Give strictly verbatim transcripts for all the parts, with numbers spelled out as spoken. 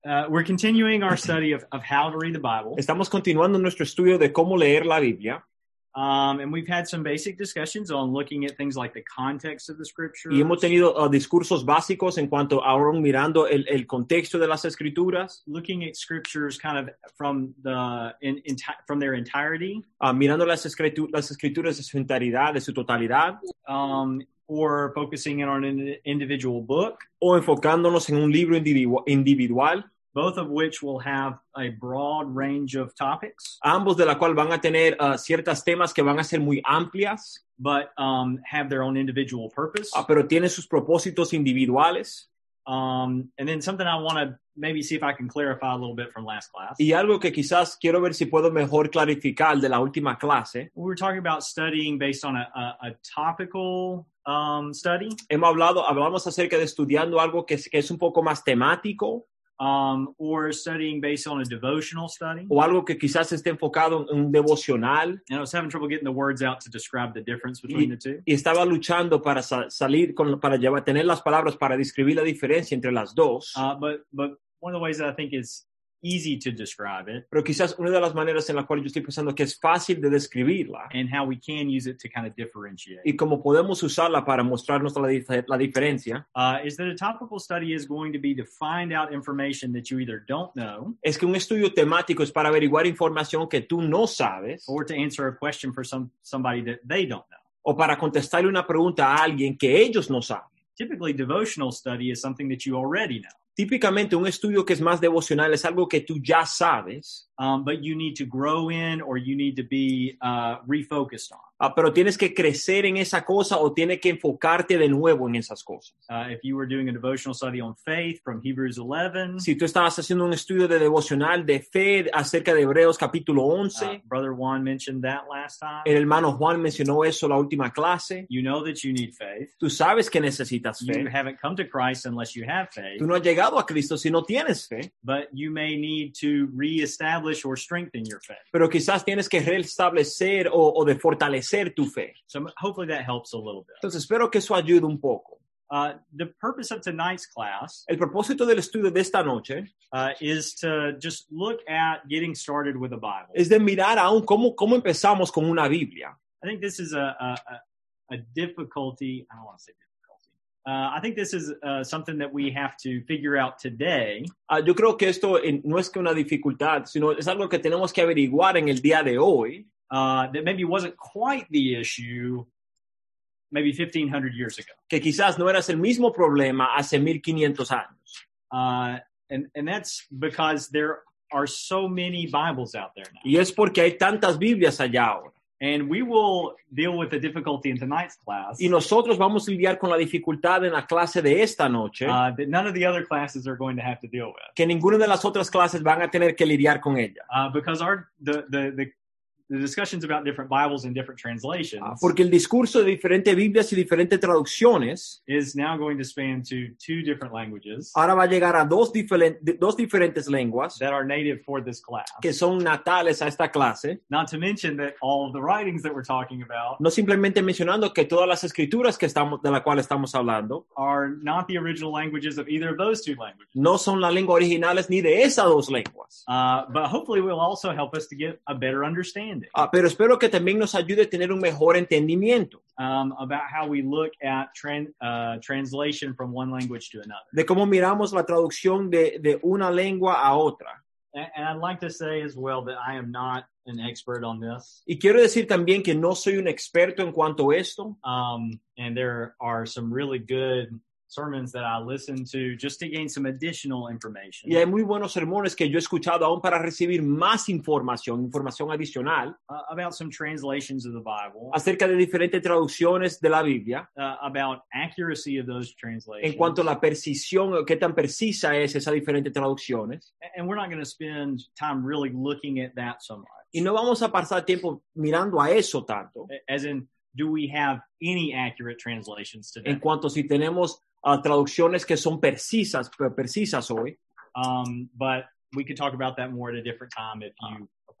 Uh, we're continuing our study of, of how to read the Bible. Estamos continuando nuestro estudio de cómo leer la Biblia. Um, and we've had some basic discussions on looking at things like the context of the scriptures. Y hemos tenido uh, discursos básicos en cuanto a ahora mirando el, el contexto de las escrituras. Looking at scriptures kind of from the in, in, from their entirety. Uh, mirando las, escritu las escrituras de su enteridad, de su totalidad. Um, or focusing in on an individual book. O enfocándonos en un libro individu individual. Both of which will have a broad range of topics. Ambos de la cual van a tener uh, ciertos temas que van a ser muy amplias. But um, have their own individual purpose. Uh, pero tienen sus propósitos individuales. Um, and then something I want to maybe see if I can clarify a little bit from last class. Y algo que quizás quiero ver si puedo mejor clarificar de la última clase. We were talking about studying based on a, a, a topical um, study. Hemos hablado, hablamos acerca de estudiando algo que es, que es un poco más temático. Um, or studying based on a devotional study. O algo que quizás esté enfocado en un devocional. And I was having trouble getting the words out to describe the difference between y, the two. Y estaba luchando para sa salir, con, para llevar, tener las palabras para describir la diferencia entre las dos. Uh, but, but one of the ways that I think is easy to describe it. Pero quizás una de las maneras en la cual yo estoy pensando que es fácil de describirla. And how we can use it to kind of differentiate. Y cómo podemos usarla para mostrarnos la, dif la diferencia. Uh, is that a topical study is going to be to find out information that you either don't know. Es que un estudio temático es para averiguar información que tú no sabes. Or to answer a question for some somebody that they don't know. O para contestarle una pregunta a alguien que ellos no saben. Typically, devotional study is something that you already know. Típicamente un estudio que es más devocional es algo que tú ya sabes. Um, but you need to grow in or you need to be uh, refocused on. Ah, pero tienes que crecer en esa cosa o tienes que enfocarte de nuevo en esas cosas. Uh, if you were doing a devotional study on faith from Hebrews eleven. Si tú estabas haciendo un estudio de devocional de fe acerca de Hebreos capítulo once. Uh, Brother Juan mentioned that last time. El hermano Juan mencionó eso la última clase. You know that you need faith. Tú sabes que necesitas fe. You haven't come to Christ unless you have faith. Tú no has llegado a Cristo si no tienes fe. But you may need to reestablish or strengthen your faith. Pero quizás tienes que restablecer o, o de fortalecer tu fe. So hopefully that helps a little bit. Entonces espero que eso ayude un poco. Uh, the purpose of tonight's class El propósito del estudio de esta noche uh, is to just look at getting started with the Bible. Es de mirar aún cómo, cómo empezamos con una Biblia. I think this is a, a, a difficulty. I don't want to say difficulty. Uh, I think this is uh, something that we have to figure out today. Uh, yo creo que esto eh, no es que una dificultad, sino es algo que tenemos que averiguar en el día de hoy. Uh, that maybe wasn't quite the issue maybe fifteen hundred years ago. Que quizás no eras el mismo problema hace mil quinientos años. Uh, and, and that's because there are so many Bibles out there now. Y es porque hay tantas Biblias allá ahora. And we will deal with the difficulty in tonight's class. Y nosotros vamos a lidiar con la dificultad en la clase de esta noche. Uh, that none of the other classes are going to have to deal with. Que ninguna de las otras clases van a tener que lidiar con ella. Uh, because our the, the the the discussions about different Bibles and different translations. Uh, porque el discurso de diferentes Biblias y diferentes traducciones is now going to span to two different languages. Ahora va a llegar a dos, diferen, dos diferentes lenguas that are native for this class. Que son natales a esta clase. Not to mention that all of the writings that we're talking about. No simplemente mencionando que todas las escrituras que estamos de la cual estamos hablando are not the original languages of either of those two languages. No son las lenguas originales ni de esas dos lenguas. Uh, but hopefully will also help us to get a better understanding. Uh, pero espero que también nos ayude a tener un mejor entendimiento. Um, about how we look at tran uh, translation from one language to another. De cómo miramos la traducción de, de una lengua a otra. And, and I'd like to say as well that I am not an expert on this. Y quiero decir también que no soy un experto en cuanto a esto. Um, and there are some really good sermons that I listen to just to gain some additional information. Y hay muy buenos sermones que yo he escuchado aún para recibir más información, información adicional. Uh, about some translations of the Bible. Acerca de diferentes traducciones de la Biblia. Uh, about accuracy of those translations. En cuanto a la precisión, qué tan precisa es esas diferentes traducciones. And we're not going to spend time really looking at that so much. Y no vamos a pasar tiempo mirando a eso tanto. As in, do we have any accurate translations today? En cuanto si tenemos Uh, traducciones que son precisas, precisas hoy. Um, but we could talk about that more at a different time if you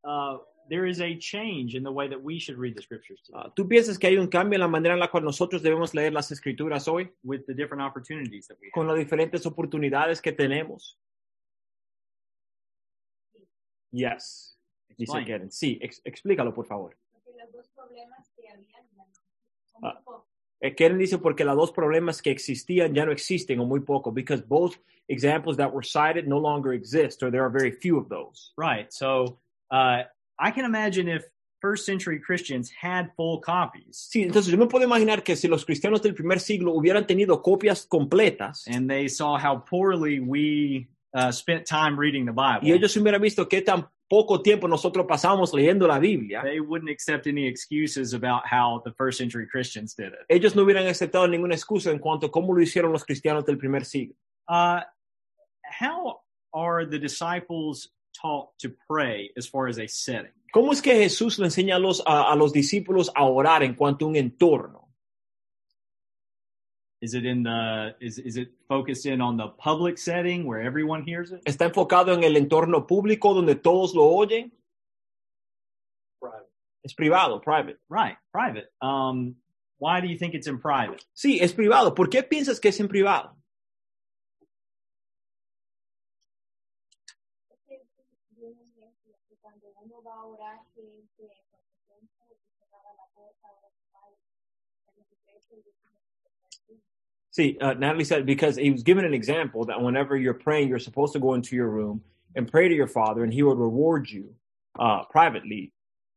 uh, there is a change in the way that we should read the scriptures today, Uh, ¿Tú piensas que hay un cambio en la manera en la cual nosotros debemos leer las escrituras hoy? with the different opportunities that we have? Con las diferentes oportunidades que tenemos. Yes. Dice Explain. Karen. Sí, ex- explícalo, por favor. Porque los dos problemas que habían ya no son Ah. muy pocos. Eh, Karen dice porque los dos problemas que existían ya no existen o muy poco, because both examples that were cited no longer exist, or there are very few of those. Right. So uh, I can imagine if first century Christians had full copies Sí, entonces yo me puedo imaginar que si los cristianos del primer siglo hubieran tenido copias completas and they saw how poorly we uh, spent time reading the Bible, y ellos hubieran visto qué tan poco tiempo nosotros pasamos leyendo la Biblia, they wouldn't accept any excuses about how the first century Christians did it. ellos no hubieran aceptado ninguna excusa en cuanto a cómo lo hicieron los cristianos del primer siglo. Uh, how are the disciples taught to pray as far as a setting? ¿Cómo es que Jesús le enseña a los, a, a los discípulos a orar en cuanto a un entorno? Is it in the is is it focused in on the public setting where everyone hears it? ¿Está enfocado en el entorno público donde todos lo oyen? Es privado, private. Right, private. Um, why do you think it's in private? Sí, es privado. ¿Por qué piensas que es en privado? Es que viene un ejemplo que cuando uno va a orar, que que con su tiempo y cerrada la puerta, ahora se va a la iglesia y dice, See, uh, Natalie said, because he was given an example that whenever you're praying, you're supposed to go into your room and pray to your Father, and he would reward you uh, privately.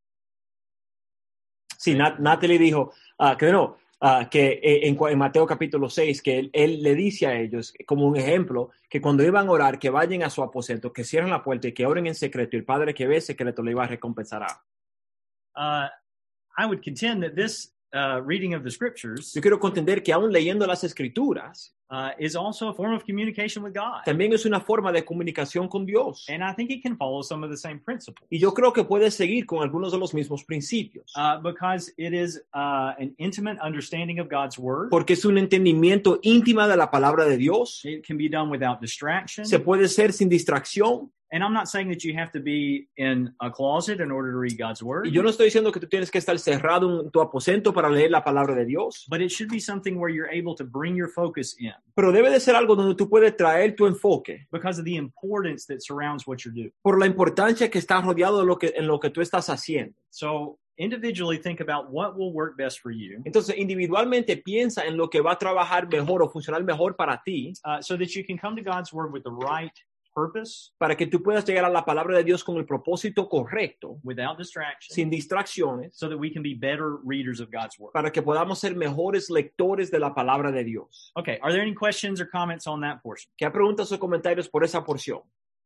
Sí, Nat- Natalie dijo uh, que no, uh, que en, en Mateo capítulo seis, que él, él le dice a ellos, como un ejemplo, que cuando iban a orar, que vayan a su aposento, que cierren la puerta y que oren en secreto, y el Padre que ve en secreto le iba a recompensar. Uh, I would contend that this uh, reading of the scriptures Yo quiero contender que aún leyendo las Escrituras, uh, is also a form of communication with God, también es una forma de comunicación con Dios. and I think it can follow some of the same principles. Y yo creo que puede seguir con algunos de los mismos principios. Uh, because it is uh, an intimate understanding of God's word. Porque es un entendimiento íntima de la palabra de Dios. It can be done without distraction. Se puede hacer sin distracción. And I'm not saying that you have to be in a closet in order to read God's word. Y yo no estoy diciendo que tú tienes que estar cerrado en tu aposento para leer la palabra de Dios. But it should be something where you're able to bring your focus in Pero debe de ser algo donde tú puedes traer tu enfoque because of the importance that surrounds what you're doing. por la importancia que está rodeado de lo que, en lo que tú estás haciendo. So individually think about what will work best for you Entonces, individualmente piensa en lo que va a trabajar mejor o funcionar mejor para ti, uh, so that you can come to God's word with the right purpose, para que tú puedas llegar a la palabra de Dios con el propósito correcto, without distraction, sin distracciones, so that we can be better readers of God's word. para que podamos ser mejores lectores de la palabra de Dios. Okay, are there any questions or comments on that portion? ¿Qué preguntas o comentarios por esa porción?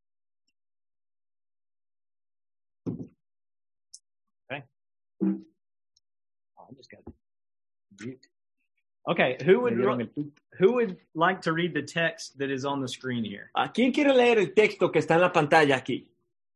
Oh, I just got mute. Okay, who Me would dieron el tut. who would like to read the text that is on the screen here? ¿A quién quiere leer el texto que está en la pantalla aquí?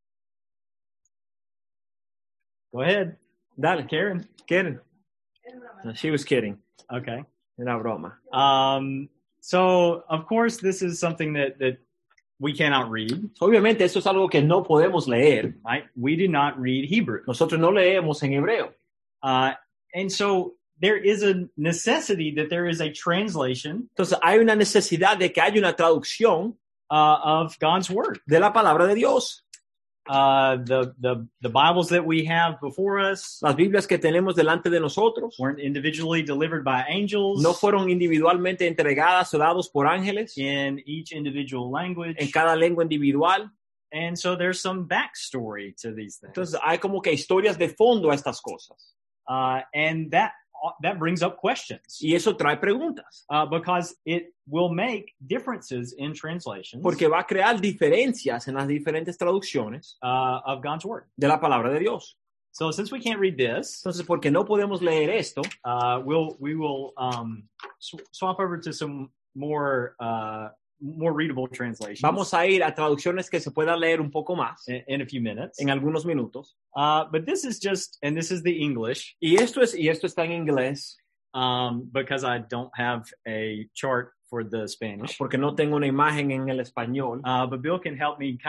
Go ahead. Dale, Karen. Karen. es broma. No, she was kidding. Okay. Era broma. Um, so of course this is something that that we cannot read, Obviamente, eso es algo que no podemos leer. right? We do not read Hebrew. Nosotros no leemos en hebreo. Uh, and so there is a necessity that there is a translation Entonces, hay una necesidad de que haya una traducción uh, of God's word. de la palabra de Dios. Uh, the, the, the Bibles that we have before us Las Biblias que tenemos delante de nosotros weren't individually delivered by angels no fueron individualmente entregadas o dados por ángeles in each individual language. en cada lengua individual. And so there's some backstory to these things. Entonces, hay como que historias de fondo a estas cosas. Uh, and that, that brings up questions Y eso trae preguntas. uh, because it will make differences in translations Porque va a crear diferencias en las diferentes traducciones uh, of God's word. de la palabra de Dios. So since we can't read this, Entonces, porque no podemos leer esto, uh, we'll, we will um, sw- swap over to some more, uh, more readable translations vamos a ir a traducciones que se puedan leer un poco más in, in a few minutes. en algunos minutos. Uh, but this is just, and this is the English, Y esto es y esto está en inglés um, because I don't have a chart for the Spanish. porque no tengo una imagen en el español. Uh, but Bill can help me kind of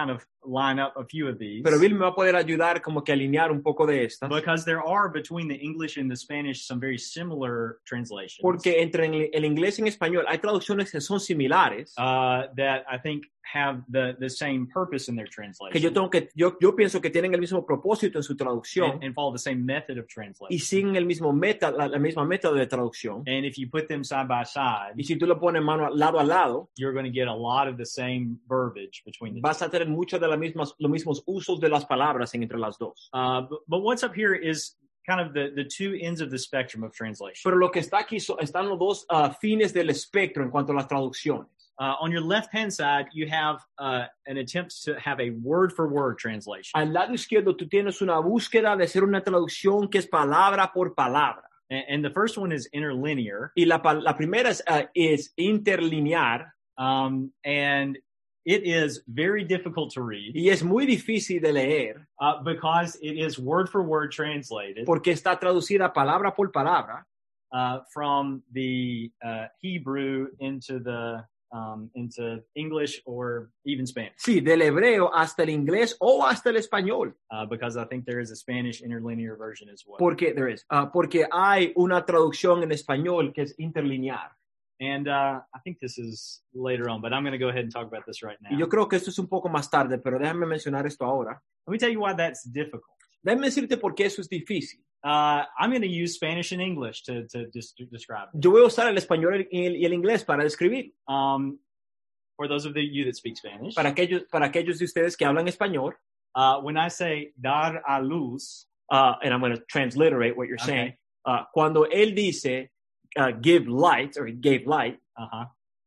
line up a few of these. Pero Bill me va a poder ayudar como que a alinear un poco de estas. Because there are between the English and the Spanish some very similar translations. Porque entre el, el inglés y el español hay traducciones que son similares. Uh, that I think have the, the same purpose in their translation. Que yo tengo que yo, yo pienso que tienen el mismo propósito en su traducción. And, and follow the same method of translation. Y siguen el mismo meta, la, la misma método de traducción. And if you put them side by side, y si tú lo pones mano lado a lado, you're going to get a lot of the same verbiage between the vas two. a tener muchos de las mismas los mismos usos de las palabras entre las dos. Uh, but, but what's up here is kind of the, the two ends of the spectrum of translation. Pero lo que está aquí so, están los dos uh, fines del espectro en cuanto a las traducciones. Uh, on your left-hand side, you have uh, an attempt to have a word-for-word translation. Al lado izquierdo tú tienes una búsqueda de hacer una traducción que es palabra por palabra. And, and the first one is interlinear. Y la, la primera es, uh, es interlinear. Um, and it is very difficult to read. Y es muy difícil de leer. Uh, because it is word-for-word translated. Porque está traducida palabra por palabra. Uh, from the uh, Hebrew into the Um, into English or even Spanish. Sí, del hebreo hasta el inglés o hasta el español. Uh, because I think there is a Spanish interlinear version as well. Porque there is, uh, porque hay una traducción en español que es interlinear. And uh, I think this is later on, but I'm going to go ahead and talk about this right now. Y yo creo que esto es un poco más tarde, pero déjame mencionar esto ahora. Let me tell you why that's difficult. Déjame decirte por qué eso es difícil. Uh, I'm going to use Spanish and English to, to, just to describe it. Yo voy a usar el español y el, y el inglés para describir. Um, for those of the, you that speak Spanish. Para aquellos, para aquellos de ustedes que hablan español. Uh, when I say dar a luz. Uh, and I'm going to transliterate what you're okay. saying. Uh, cuando él dice uh, give light, or he gave light. Uh-huh.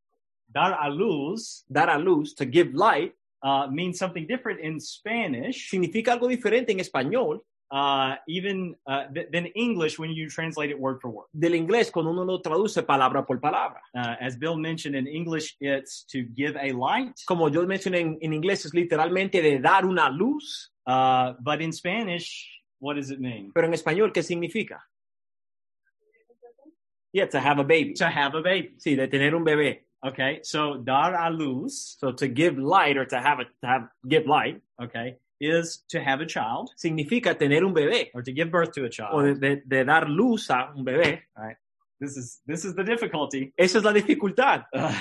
Dar a luz. Dar a luz, to give light. Uh, means something different in Spanish. Significa algo diferente en español. Uh, even uh, th- than English when you translate it word for word. Del inglés cuando uno lo traduce palabra por palabra. Uh, as Bill mentioned, in English, it's to give a light. Como yo mencioné en, en inglés, es literalmente de dar una luz. Uh, but in Spanish, what does it mean? Pero en español, ¿qué significa? Yeah, to have a baby. To have a baby. Sí, de tener un bebé. Okay, so dar a luz. So to give light or to have a, to have give light. Okay. Is to have a child. Significa tener un bebé. Or to give birth to a child. O de, de, de dar luz a un bebé. All right. This is, this is the difficulty. Esa es la dificultad.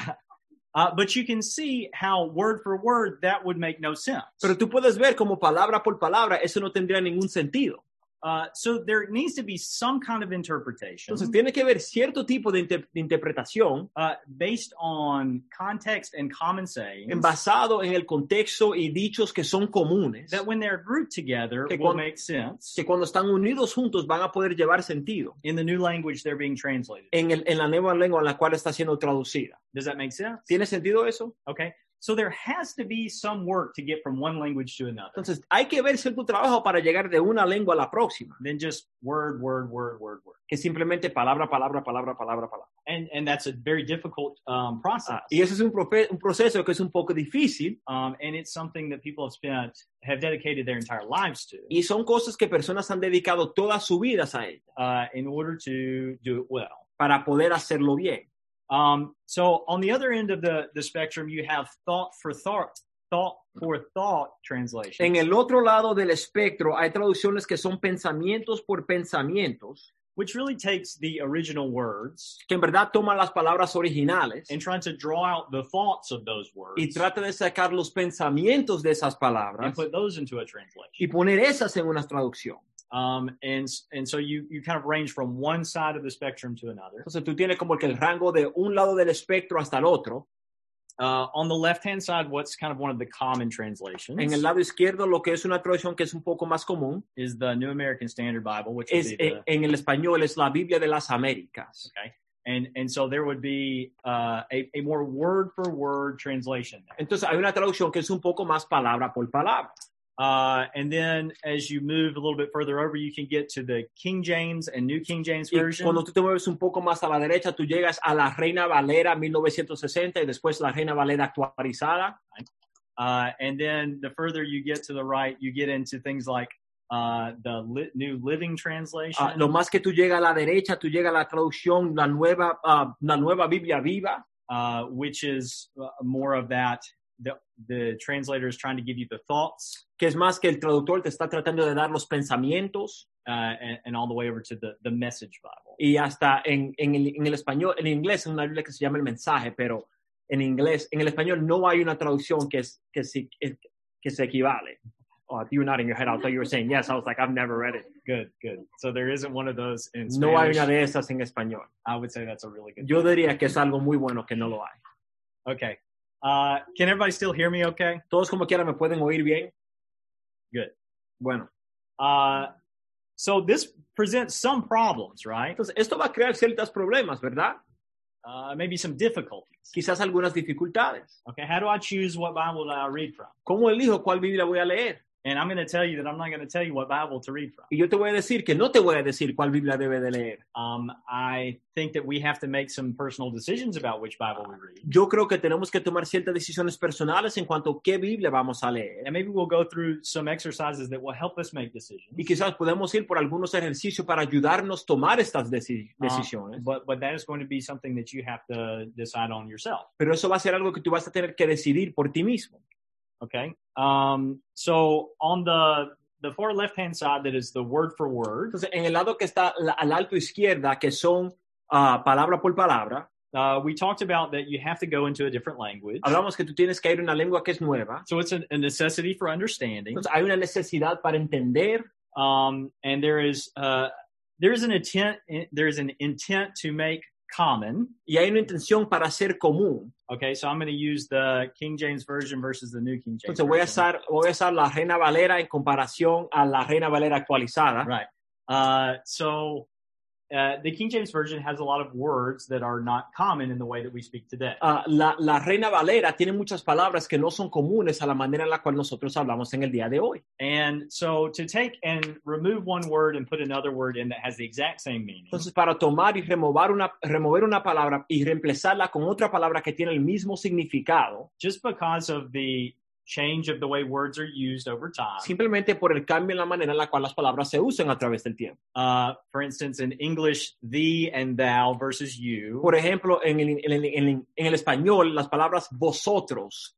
Uh, but you can see how word for word that would make no sense. Pero tú puedes ver como palabra por palabra eso no tendría ningún sentido. Uh, so there needs to be some kind of interpretation. Entonces tiene que haber cierto tipo de, inter- de interpretación uh, based on context and common sayings. Basado en el contexto y dichos que son comunes. That when they're grouped together que will cuando, make sense. Que cuando están unidos juntos van a poder llevar sentido. In the new language they're being translated. En, el, en la nueva lengua en la cual está siendo traducida. Does that make sense? ¿Tiene sentido eso? Okay. So there has to be some work to get from one language to another. Entonces, hay que ver cierto trabajo para llegar de una lengua a la próxima. Then just word, word, word, word, word. Que simplemente palabra, palabra, palabra, palabra, palabra. And and that's a very difficult um, process. Ah, y eso es un, profe- un proceso que es un poco difícil. Um, and it's something that people have spent, have dedicated their entire lives to. Y son cosas que personas han dedicado toda su vida a ella. Uh, in order to do it well. Para poder hacerlo bien. Um, so on the other end of the, the spectrum, you have thought for thought, thought for thought translation. En el otro lado del espectro hay traducciones que son pensamientos por pensamientos. Which really takes the original words. Que en verdad toman las palabras originales. And trying to draw out the thoughts of those words. Y trata de sacar los pensamientos de esas palabras. And put those into a translation. Y poner esas en una traducción. Um, and, and so you, you kind of range from one side of the spectrum to another. Entonces tú tienes como que el rango de un lado del espectro hasta el otro. Uh, on the left-hand side, what's kind of one of the common translations. En el lado izquierdo, lo que es una traducción que es un poco más común. Is the New American Standard Bible, which es, would be the, en el español es la Biblia de las Américas. Okay. And, and so there would be uh, a, a more word-for-word translation there. Entonces hay una traducción que es un poco más palabra por palabra. Uh, and then as you move a little bit further over, you can get to the King James and New King James Version. Y cuando tú te mueves un poco más a la derecha, tú llegas a la Reina Valera mil novecientos sesenta y después la Reina Valera actualizada. Uh, and then the further you get to the right, you get into things like uh, the li- New Living Translation. Uh, lo más que tú llegas a la derecha, tú llegas a la traducción, la nueva, uh, la nueva Biblia viva. Uh, which is uh, more of that the, the translator is trying to give you the thoughts, que es más que el traductor te está tratando de dar los pensamientos, uh, and, and all the way over to the, the Message Bible. y hasta en, en, el, en el español, en inglés es una Biblia que se llama El Mensaje, pero en inglés, en el español no hay una traducción que, es, que, se, que se equivale. Oh, you were nodding your head. I thought you were saying yes. I was like, I've never read it. Good, good. So there isn't one of those in Spanish. No hay una de esas en español. I would say that's a really good Yo diría que es algo muy bueno que no lo hay. Okay. Uh, can everybody still hear me okay? Todos como quiera me pueden oír bien. Good. Bueno, Uh, so this presents some problems, right? entonces esto va a crear ciertos problemas, ¿verdad? Uh, maybe some difficulties. Quizás algunas dificultades. Okay, how do I choose what Bible I read from? ¿Cómo elijo cuál Biblia voy a leer? And I'm going to tell you that I'm not going to tell you what Bible to read from. Y yo te voy a decir que no te voy a decir cuál Biblia debe de leer. Um, I think that we have to make some personal decisions about which Bible we read. Yo creo que tenemos que tomar ciertas decisiones personales en cuanto a qué Biblia vamos a leer. And maybe we'll go through some exercises that will help us make decisions. Y quizás podemos ir por algunos ejercicios para ayudarnos a tomar estas deci- decisiones. Um, but, but that is going to be something that you have to decide on yourself. Pero eso va a ser algo que tú vas a tener que decidir por ti mismo. Okay. Um, so on the the far left hand side, that is the word for word. Entonces, en el lado que está la, al alto izquierda, que son uh, palabra por palabra, Uh, we talked about that you have to go into a different language. hablamos que tú tienes que ir a una lengua que es nueva. So it's a, a necessity for understanding. Entonces, hay una necesidad para entender. Um, and there is uh, there is an intent there is an intent to make common. Y hay una intención para ser común. Okay, so I'm going to use the King James Version versus the New King James Entonces voy a Version. usar, voy a usar la Reina Valera en comparación a la Reina Valera actualizada. Right. Uh, so uh, the King James Version has a lot of words that are not common in the way that we speak today. Uh, la, la Reina Valera tiene muchas palabras que no son comunes a la manera en la cual nosotros hablamos en el día de hoy. And so to take and remove one word and put another word in that has the exact same meaning, Entonces, para tomar y remover una, remover una palabra y reemplazarla con otra palabra que tiene el mismo significado, just because of the change of the way words are used over time. simplemente por el cambio en la manera en la cual las palabras se usan a través del tiempo. Uh, for instance, in English, thee and thou versus you. Por ejemplo, en el, en el, en el, en el español, las palabras vosotros,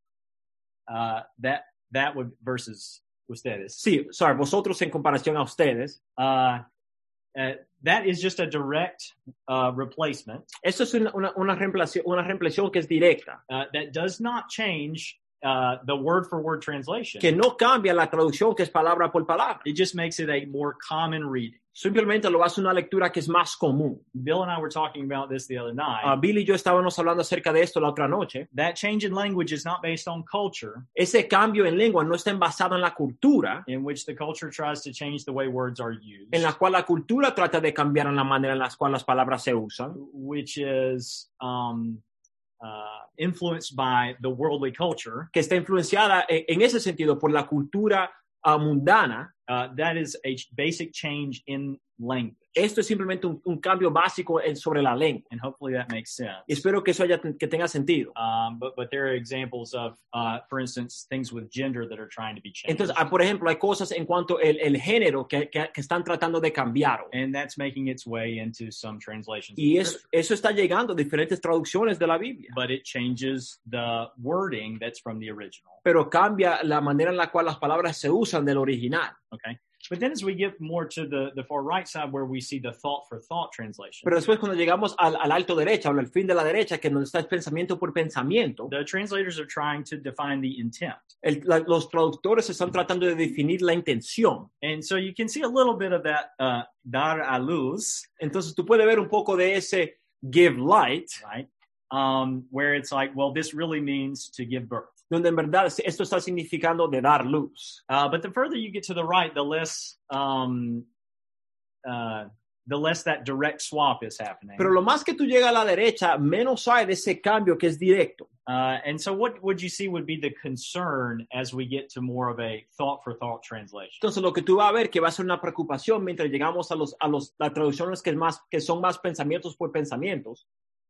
Uh, that that would versus ustedes. sí, sorry, vosotros en comparación a ustedes, Uh, uh, that is just a direct uh, replacement. esto es una, una, una, reemplación, una reemplación que es directa, Uh, that does not change uh, the word for word translation. que no cambia la traducción que es palabra por palabra. It just makes it a more common reading. Simplemente lo hace una lectura que es más común. Bill and I were talking about this the other night. Uh, Bill y yo estábamos hablando acerca de esto la otra noche. that change in language is not based on culture, Ese cambio en lengua no está basado en la cultura, in which the culture tries to change the way words are used, en la cual la cultura trata de cambiar en la manera en la cual las palabras se usan, which is um, uh, influenced by the worldly culture. que está influenciada en, en ese sentido por la cultura uh, mundana. Uh, that is a basic change in language. Esto es simplemente un, un cambio básico en- sobre la lengua. And hopefully that makes sense. Y espero que eso haya, que tenga sentido. Um, but, but there are examples of, uh, for instance, things with gender that are trying to be changed. Entonces, ah, por ejemplo, hay cosas en cuanto el, el género que, que, que están tratando de cambiar. and that's making its way into some translations. Y of eso, Scripture. eso está llegando a diferentes traducciones de la Biblia. But it changes the wording that's from the original. Pero cambia la manera en la cual las palabras se usan del original. Okay. But then as we get more to the, the far right side where we see the thought for thought translation, Pero después cuando llegamos al, al alto derecha o al fin de la derecha, que donde está el pensamiento por pensamiento, the translators are trying to define the intent. el- la- los traductores están tratando de definir la intención. And so you can see a little bit of that uh, dar a luz, Entonces tú puedes ver un poco de ese give light, right? Um, where it's like, well, this really means to give birth. donde en verdad esto está significando de dar luz. Uh, but the further you get to the right, the less um, uh, the less that direct swap is happening. Pero lo más que tú llegas a la derecha, menos hay de ese cambio que es directo. Uh, and so what would you see would be the concern as we get to more of a thought for thought translation? Entonces lo que tú vas a ver que va a ser una preocupación mientras llegamos a los a los las traducciones que es más que son más pensamientos por pensamientos.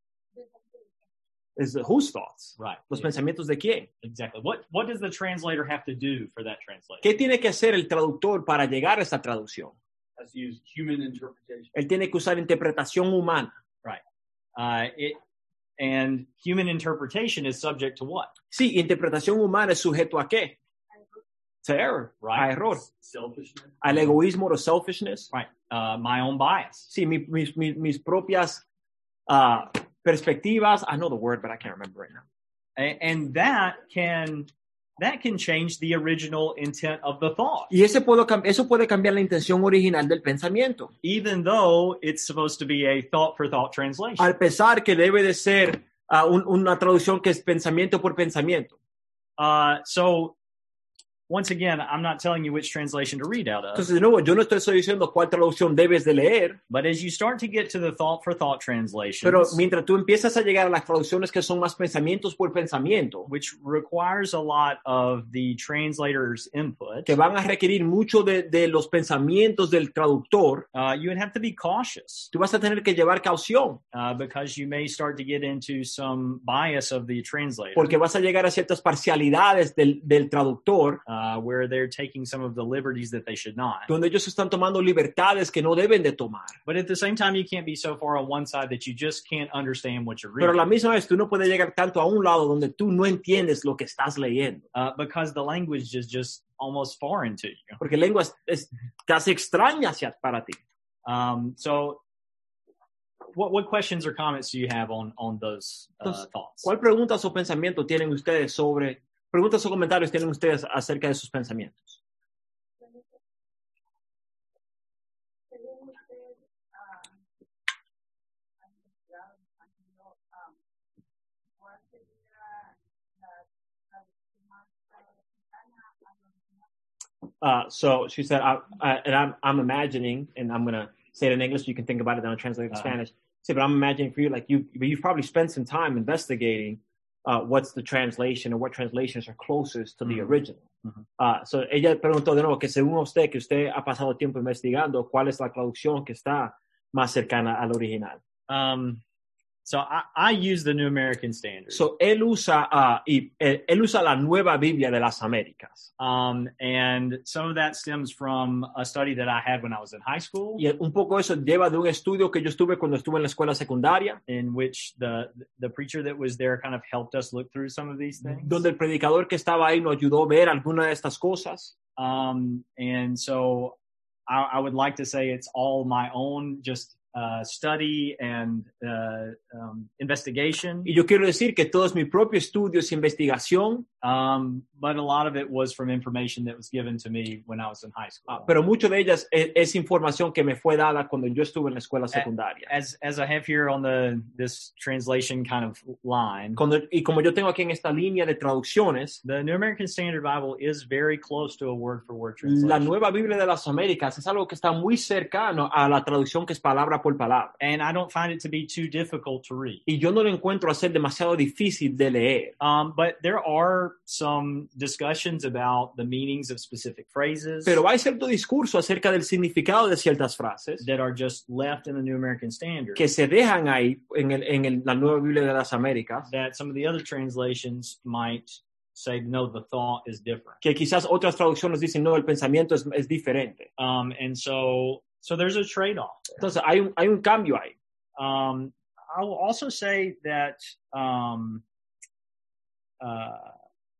Es whose thoughts. Right. Los Yeah, pensamientos de quién. exactly. What what does the translator have to do for that translation? ¿Qué tiene que hacer el traductor para llegar a esa traducción? Has to use human interpretation. Él tiene que usar interpretación humana. Uh, it and human interpretation is subject to what? Sí, interpretación humana es sujeto a qué? To error, Right. a error, Selfishness. al egoísmo, o selfishness. Right. Uh, my own bias. Sí, mi- mis, mis, mis propias uh, perspectivas. I know the word, but I can't remember right now. A- And that can that can change the original intent of the thought, Y ese puedo, cam- eso puede cambiar la intención original del pensamiento, even though it's supposed to be a thought for thought translation. al pesar que debe de ser uh, un- una traducción que es pensamiento por pensamiento. Uh, so once again, I'm not telling you which translation to read out of, Entonces, de nuevo, yo no estoy diciendo cuál traducción debes de leer, but as you start to get to the thought for thought translations, pero mientras tú empiezas a llegar a las traducciones que son más pensamientos por pensamiento, which requires a lot of the translator's input, que van a requerir mucho de, de los pensamientos del traductor, uh, you would have to be cautious tú vas a tener que llevar caución, uh, because you may start to get into some bias of the translator, porque vas a llegar a ciertas parcialidades del, del traductor, uh, where they're taking some of the liberties that they should not. donde ellos están tomando libertades que no deben de tomar. But at the same time, you can't be so far on one side that you just can't understand what you're Pero a reading, la misma vez tú no puedes llegar tanto a un lado donde tú no entiendes lo que estás leyendo, uh, because the language is just almost foreign to you. porque lengua es, es casi extraña hacia, para ti. Um, so what, what questions or comments do you have on, on those uh, Entonces, thoughts? ¿Cuál preguntas o pensamientos tienen ustedes sobre, preguntas o comentarios tienen ustedes acerca de sus pensamientos? Según usted, ah, ha investigado, imagino, ah, ¿cuál sería la traducción más cercana a lo original? Uh, so she said, I, I, and I'm, I'm imagining, and I'm going to say it in English so you can think about it, then I'll translate it to Uh-huh. Spanish. Say, but I'm imagining for you, like you, but you've probably spent some time investigating uh, what's the translation or what translations are closest to the Mhm. original. Mhm. Uh, so ella preguntó de nuevo que según usted, que usted ha pasado tiempo investigando, ¿cuál es la traducción que está más cercana al original? Um, so I, I use the New American Standard. So él usa, uh, y, eh, él usa la Nueva Biblia de las Américas. um, and some of that stems from a study that I had when I was in high school, Y un poco eso lleva de un estudio que yo estuve cuando estuve en la escuela secundaria, in which the the preacher that was there kind of helped us look through some of these things. donde el predicador que estaba ahí nos ayudó a ver alguna de estas cosas. Um, and so I, I would like to say it's all my own just uh, study and uh, um, investigation. Y yo quiero decir que todo es mi propio estudio y investigación, Um, but a lot of it was from information that was given to me when I was in high school. ah, pero mucho de ellas es, es información que me fue dada cuando yo estuve en la escuela secundaria. As as I have here on the this translation kind of line, Cuando, y como yo tengo aquí en esta línea de traducciones, the New American Standard Bible is very close to a word for word la translation. Nueva Biblia de las Américas es algo que está muy cercano a la traducción que es palabra por palabra. And I don't find it to be too difficult to read. Y yo no lo encuentro a ser demasiado difícil de leer. Um, but there are some discussions about the meanings of specific phrases Pero hay cierto discurso acerca del significado de ciertas frases that are just left in the New American Standard que se dejan ahí en, el, en el, la Nueva Biblia de las Américas, that some of the other translations might say, no, the thought is different. que quizás otras traducciones dicen, no, el pensamiento es, es diferente. Um, and so, so there's a trade-off there. Entonces, hay un, hay un cambio ahí. Um, I will also say that um, uh,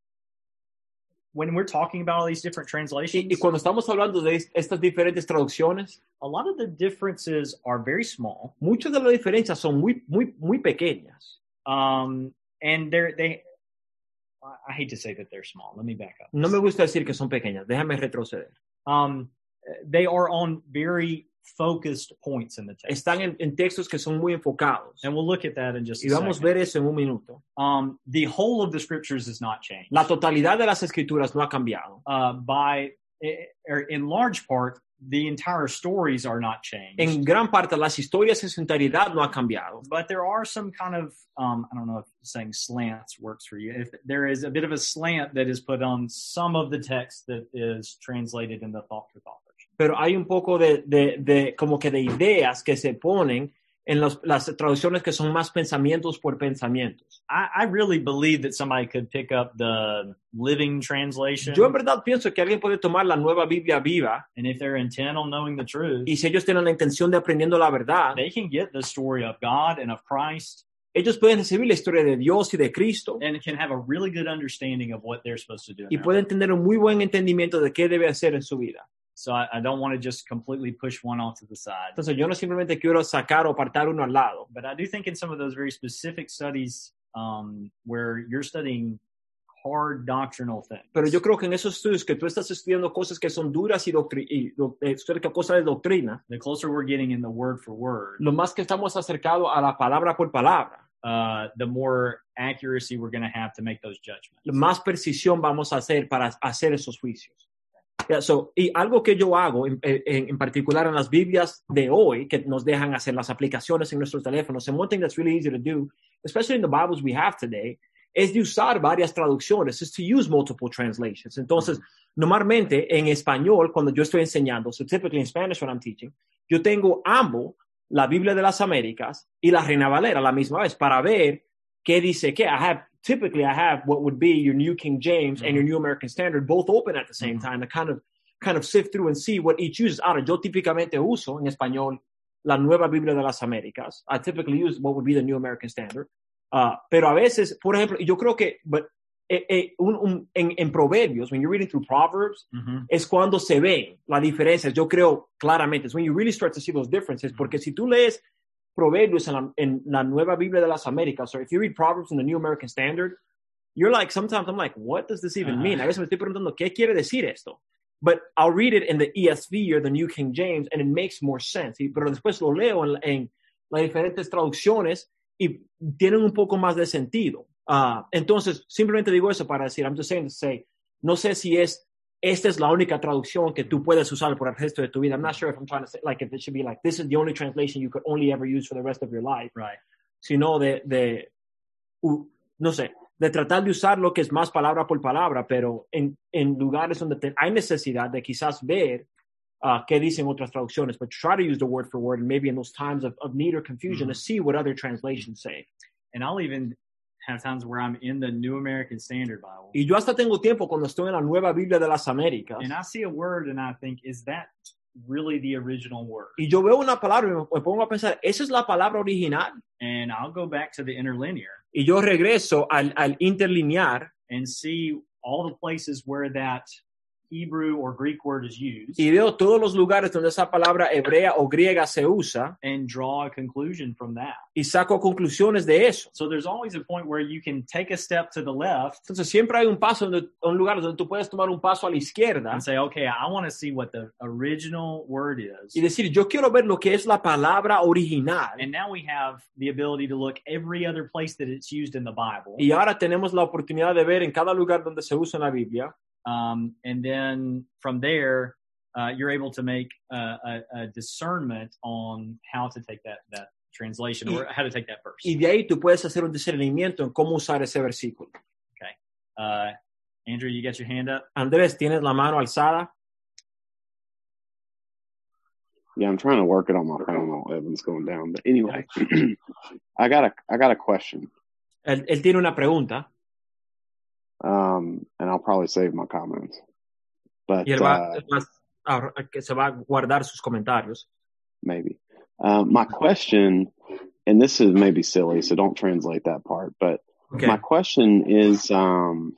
when we're talking about all these different Y, translations, y cuando estamos hablando de est- estas diferentes traducciones, a lot of the differences are very small, muchas de las diferencias son muy, muy, muy pequeñas. um, and they're they. I hate to say that they're small. Let me back up. No me gusta decir que son pequeñas. Déjame retroceder. Um, they are on very focused points in the text, Están en, en textos que son muy enfocados. and we'll look at that in just Y a vamos a second. ver eso en un minuto. Um, the whole of the scriptures is not changed. La totalidad de las escrituras no ha cambiado. Uh, by or in large part, the entire stories are not changed. En gran parte, las historias en su enteridad no ha cambiado. But there are some kind of, um, I don't know if saying slants works for you. If there is a bit of a slant that is put on some of the text that is translated in the thought for thought version. Pero hay un poco de, de, de como que de ideas que se ponen en los, las traducciones que son más pensamientos por pensamientos. I, I really believe that somebody could pick up the Living Translation, Yo en verdad pienso que alguien puede tomar la Nueva Biblia viva and if they're intent on knowing the truth, y si ellos tienen la intención de aprendiendo la verdad, they can get the story of God and of Christ ellos pueden recibir la historia de Dios y de Cristo and can have a really good understanding of what they're supposed to do. in y their pueden life. tener un muy buen entendimiento de qué debe hacer en su vida. So I, I don't want to just completely push one off to the side. Entonces, yo no simplemente quiero sacar o apartar uno al lado, But I do think in some of those very specific studies um, where you're studying hard doctrinal things, pero yo creo que en esos estudios que tú estás estudiando cosas que son duras y, doctri- y do- eh, cosas de doctrina, the closer we're getting in the word for word, lo más que estamos acercados a la palabra por palabra, uh, the more accuracy we're going to have to make those judgments. más precisión vamos a hacer para hacer esos juicios. Yeah, so, y algo que yo hago en, en, en particular en las Biblias de hoy, que nos dejan hacer las aplicaciones en nuestros teléfonos, and one thing that's really easy to do, especially in the Bibles we have today, es de usar varias traducciones, is to use multiple translations. Entonces, normalmente en español, cuando yo estoy enseñando, so typically in Spanish when I'm teaching, yo tengo ambos, la Biblia de las Américas y la Reina Valera a la misma vez, para ver qué dice qué. I have, typically I have what would be your New King James mm-hmm. and your New American Standard both open at the same mm-hmm. time to kind of, kind of sift through and see what each uses. Ahora, yo típicamente uso en español la Nueva Biblia de las Américas. I typically use what would be the New American Standard. Uh, pero a veces, por ejemplo, yo creo que but, eh, eh, un, un, en, en Proverbios, when you're reading through Proverbs, mm-hmm. es cuando se ven las diferencias. Yo creo claramente, es when you really start to see those differences, mm-hmm. porque si tú lees Proverbios en la, en la Nueva Biblia de las Américas, or if you read Proverbs in the New American Standard, you're like, sometimes I'm like, what does this even uh-huh. mean? A veces me estoy preguntando, ¿qué quiere decir esto? But I'll read it in the E S V or the New King James, and it makes more sense. Y, pero después lo leo en, en las diferentes traducciones y tienen un poco más de sentido. Uh, entonces, simplemente digo eso para decir, I'm just saying to say, no sé si es, esta es la única traducción que tú puedes usar por el resto de tu vida. I'm not sure if I'm trying to say, like, if it should be like, this is the only translation you could only ever use for the rest of your life. Right. Sino de, de uh, no sé, de tratar de usar lo que es más palabra por palabra, pero en, en lugares donde te, hay necesidad de quizás ver Uh, qué dicen otras traducciones, but try to use the word for word, and maybe in those times of, of need or confusion, mm-hmm. to see what other translations say. And I'll even have times where I'm in the New American Standard Bible. Y yo hasta tengo tiempo cuando estoy en la Nueva Biblia de las Américas. And I see a word and I think, is that really the original word? Y yo veo una palabra y me pongo a pensar, ¿esa es la palabra original? And I'll go back to the interlinear. Y yo regreso al, al interlinear. And see all the places where that Hebrew or Greek word is used. Y veo todos los lugares donde esa palabra hebrea o griega se usa. And draw a conclusion from that. Y saco conclusiones de eso. So there's always a point where you can take a step to the left. Entonces siempre hay un paso donde, un lugar donde tú puedes tomar un paso a la izquierda. And say, okay, I want to see what the original word is. Y decir, yo quiero ver lo que es la palabra original. And now we have the ability to look every other place that it's used in the Bible. Y ahora tenemos la oportunidad de ver en cada lugar donde se usa en la Biblia. Um, and then from there, uh, you're able to make uh, a, a discernment on how to take that, that translation or y, how to take that verse. Y de ahí tú puedes hacer un discernimiento en cómo usar ese versículo. Okay. Uh, Andrew, you got your hand up? Andrés, ¿tienes la mano alzada? Yeah, I'm trying to work it on my phone while Evan's going down. But anyway, I got a I got a question. Él, él tiene una pregunta. Um, and I'll probably save my comments. But y él va, uh, va, que se va a guardar sus comentarios. Maybe. Um, my question, and this is maybe silly, so don't translate that part. But okay. My question is, um,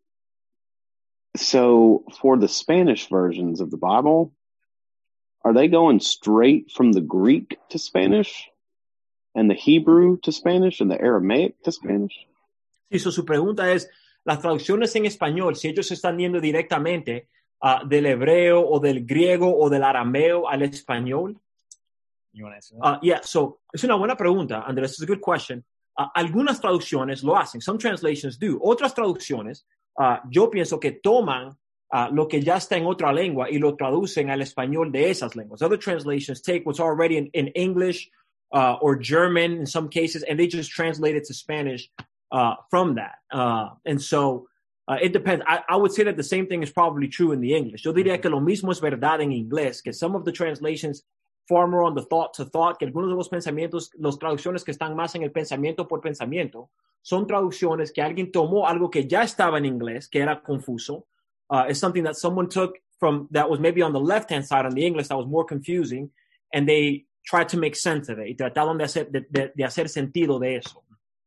so for the Spanish versions of the Bible, are they going straight from the Greek to Spanish, and the Hebrew to Spanish, and the Aramaic to Spanish? Sí, so su pregunta es, las traducciones en español, si ellos están yendo directamente uh, del hebreo o del griego o del arameo al español. You want to answer that? Uh, yeah, so es una buena pregunta, Andrés. It's a good question. Uh, algunas traducciones lo hacen. Some translations do. Otras traducciones, uh, yo pienso que toman uh, lo que ya está en otra lengua y lo traducen al español de esas lenguas. Other translations take what's already in, in English uh, or German in some cases, and they just translate it to Spanish Uh, from that. Uh, and so uh, it depends. I, I would say that the same thing is probably true in the English. Yo diría que lo mismo es verdad en inglés, que some of the translations far more on the thought to thought, que algunos de los pensamientos, las traducciones que están más en el pensamiento por pensamiento, son traducciones que alguien tomó algo que ya estaba en inglés, que era confuso. Uh, it's something that someone took from, that was maybe on the left-hand side on the English that was more confusing, and they tried to make sense of it, y trataron de hacer, de, de, de hacer sentido de eso.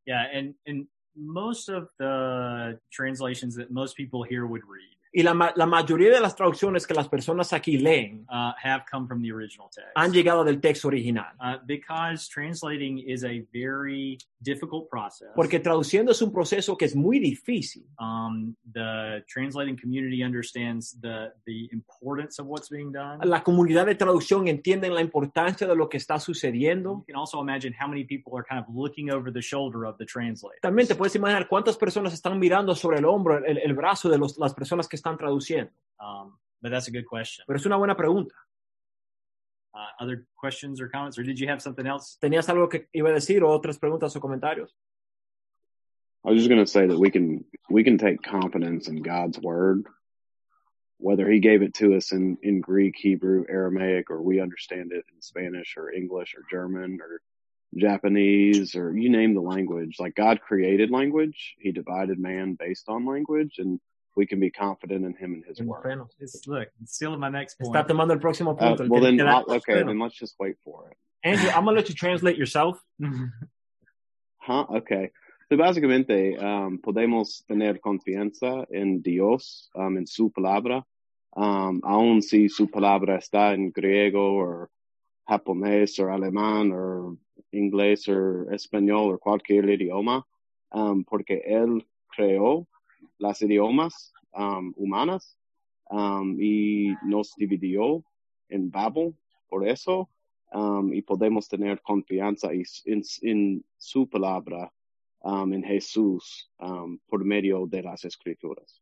Yeah, and, and most of the translations that most people here would read Y la, ma- la mayoría de las traducciones que las personas aquí leen uh, have come from the original text. han llegado del texto original. Uh, because translating is a very difficult process. Porque traduciendo es un proceso que es muy difícil. Um, the translating community understands the, the importance of what's being done. La comunidad de traducción entiende la importancia de lo que está sucediendo. You can also imagine how many people are kind of looking over the shoulder of the translator. También te puedes imaginar cuántas personas están mirando sobre el hombro, el, el brazo de los, las personas que están traduciendo. Um, but that's a good question. Pero es una buena pregunta. Uh, other questions or comments, or did you have something else? ¿Tenías algo que iba a decir o otras preguntas o comentarios? I was just going to say that we can we can take confidence in God's word, whether He gave it to us in, in Greek, Hebrew, Aramaic, or we understand it in Spanish or English or German or Japanese, or you name the language. Like God created language, He divided man based on language, and we can be confident in Him and His word. It's, look, it's still my next point. Está tomando el próximo Uh, punto. el well, que then, queda- I'll- okay, then let's just wait for it. Andrew, I'm going to let you translate yourself. Huh? Okay. So básicamente, um, podemos tener confianza en Dios, um, en su palabra, um, aun si su palabra está en griego o japonés o alemán o inglés o español o cualquier idioma, um, porque Él creó las idiomas um, humanas um, y nos dividió en Babel, por eso, um, y podemos tener confianza y- en, en su palabra, um, en Jesús, um, por medio de las Escrituras.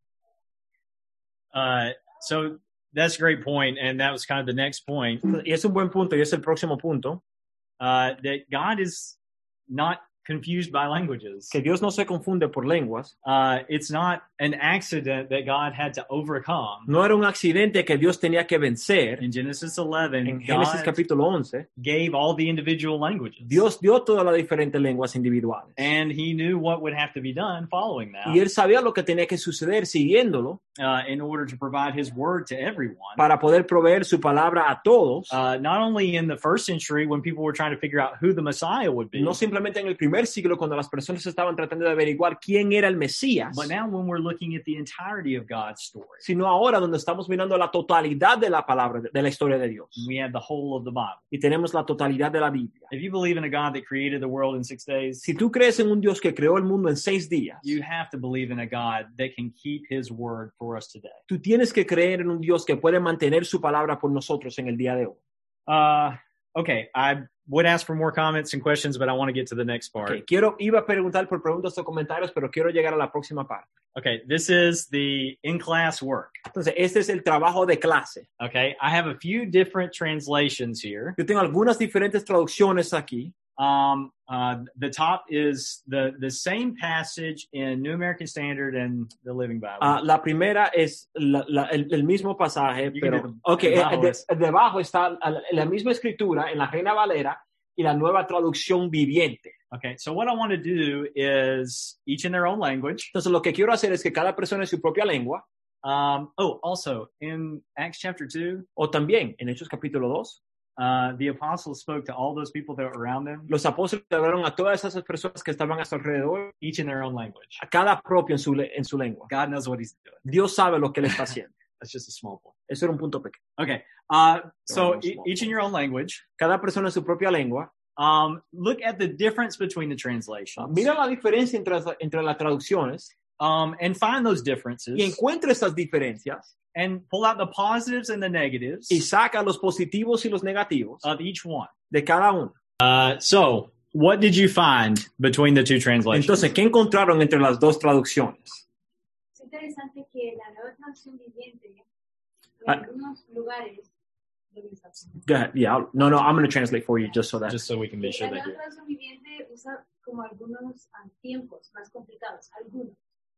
Uh, so that's a great point, and that was kind of the next point. Y es un buen punto y es el próximo punto. Uh, that God is not confused by languages. Que Dios no se confunde por lenguas. Uh, it's not an accident that God had to overcome. No era un accidente que Dios tenía que vencer. In Genesis eleven, En Génesis God capítulo once, gave all the individual languages. Dios dio todas las diferentes lenguas individuales. And he knew what would have to be done following that Y él sabía lo que tenía que suceder siguiéndolo uh, in order to provide his word to everyone. para poder proveer su palabra a todos. Uh, not only in the first century when people were trying to figure out who the Messiah would be, No simplemente en el primer siglo cuando las personas estaban tratando de averiguar quién era el Mesías, but now when we're looking at the entirety of God's story, sino ahora donde estamos mirando la totalidad de la palabra, de la historia de Dios. we have the whole of the Bible. Y tenemos la totalidad de la Biblia. If you believe in a God that created the world in six days, Si tú crees en un Dios que creó el mundo en seis días, you have to believe in a God that can keep his word for us today. tú tienes que creer en un Dios que puede mantener su palabra por nosotros en el día de hoy. Uh, okay, I would ask for more comments and questions, but I want to get to the next part. Okay, quiero, iba a preguntar por preguntas o comentarios, pero quiero llegar a la próxima parte. Okay, this is the in-class work. Entonces, este es el trabajo de clase. Okay, I have a few different translations here. Yo tengo algunas diferentes traducciones aquí. Um, uh, the top is the, the same passage in New American Standard and the Living Bible. Ah, la primera es la- la- el, el mismo pasaje, You can pero do the- okay, debajo eh, de- es- debajo está la, la misma escritura en la Reina Valera y la nueva traducción viviente. Okay, so what I want to do is each in their own language. Entonces, lo que quiero hacer es que cada persona en su propia lengua, Um, oh, also in Acts chapter two, o también en Hechos capítulo dos, uh, the apostles spoke to all those people that were around them, los apóstoles hablaron a todas esas personas que estaban a su alrededor, each in their own language. a cada propio en su, le- en su lengua. God knows what he's doing. Dios sabe lo que él está haciendo. That's just a small point. Eso era un punto pequeño. Okay, uh, so no e- small each in your own language. Cada persona en su propia lengua. Um, look at the difference between the translations. Mira la diferencia entre, las- entre las traducciones Um, and find those differences. y encuentra esas diferencias And pull out the positives and the negatives y saca los positivos y los negativos of each one. de cada uno. Uh, so, what did you find between the two translations? Entonces, ¿qué encontraron entre las dos traducciones? Es interesante que la nueva traducción viviente en Ah. algunos lugares de mis Go ahead. Yeah, I'll- no, no, I'm going to translate for you just so that. Just so we can be sure La that nueva you're... traducción viviente usa como algunos ah, tiempos más complicados, algunos.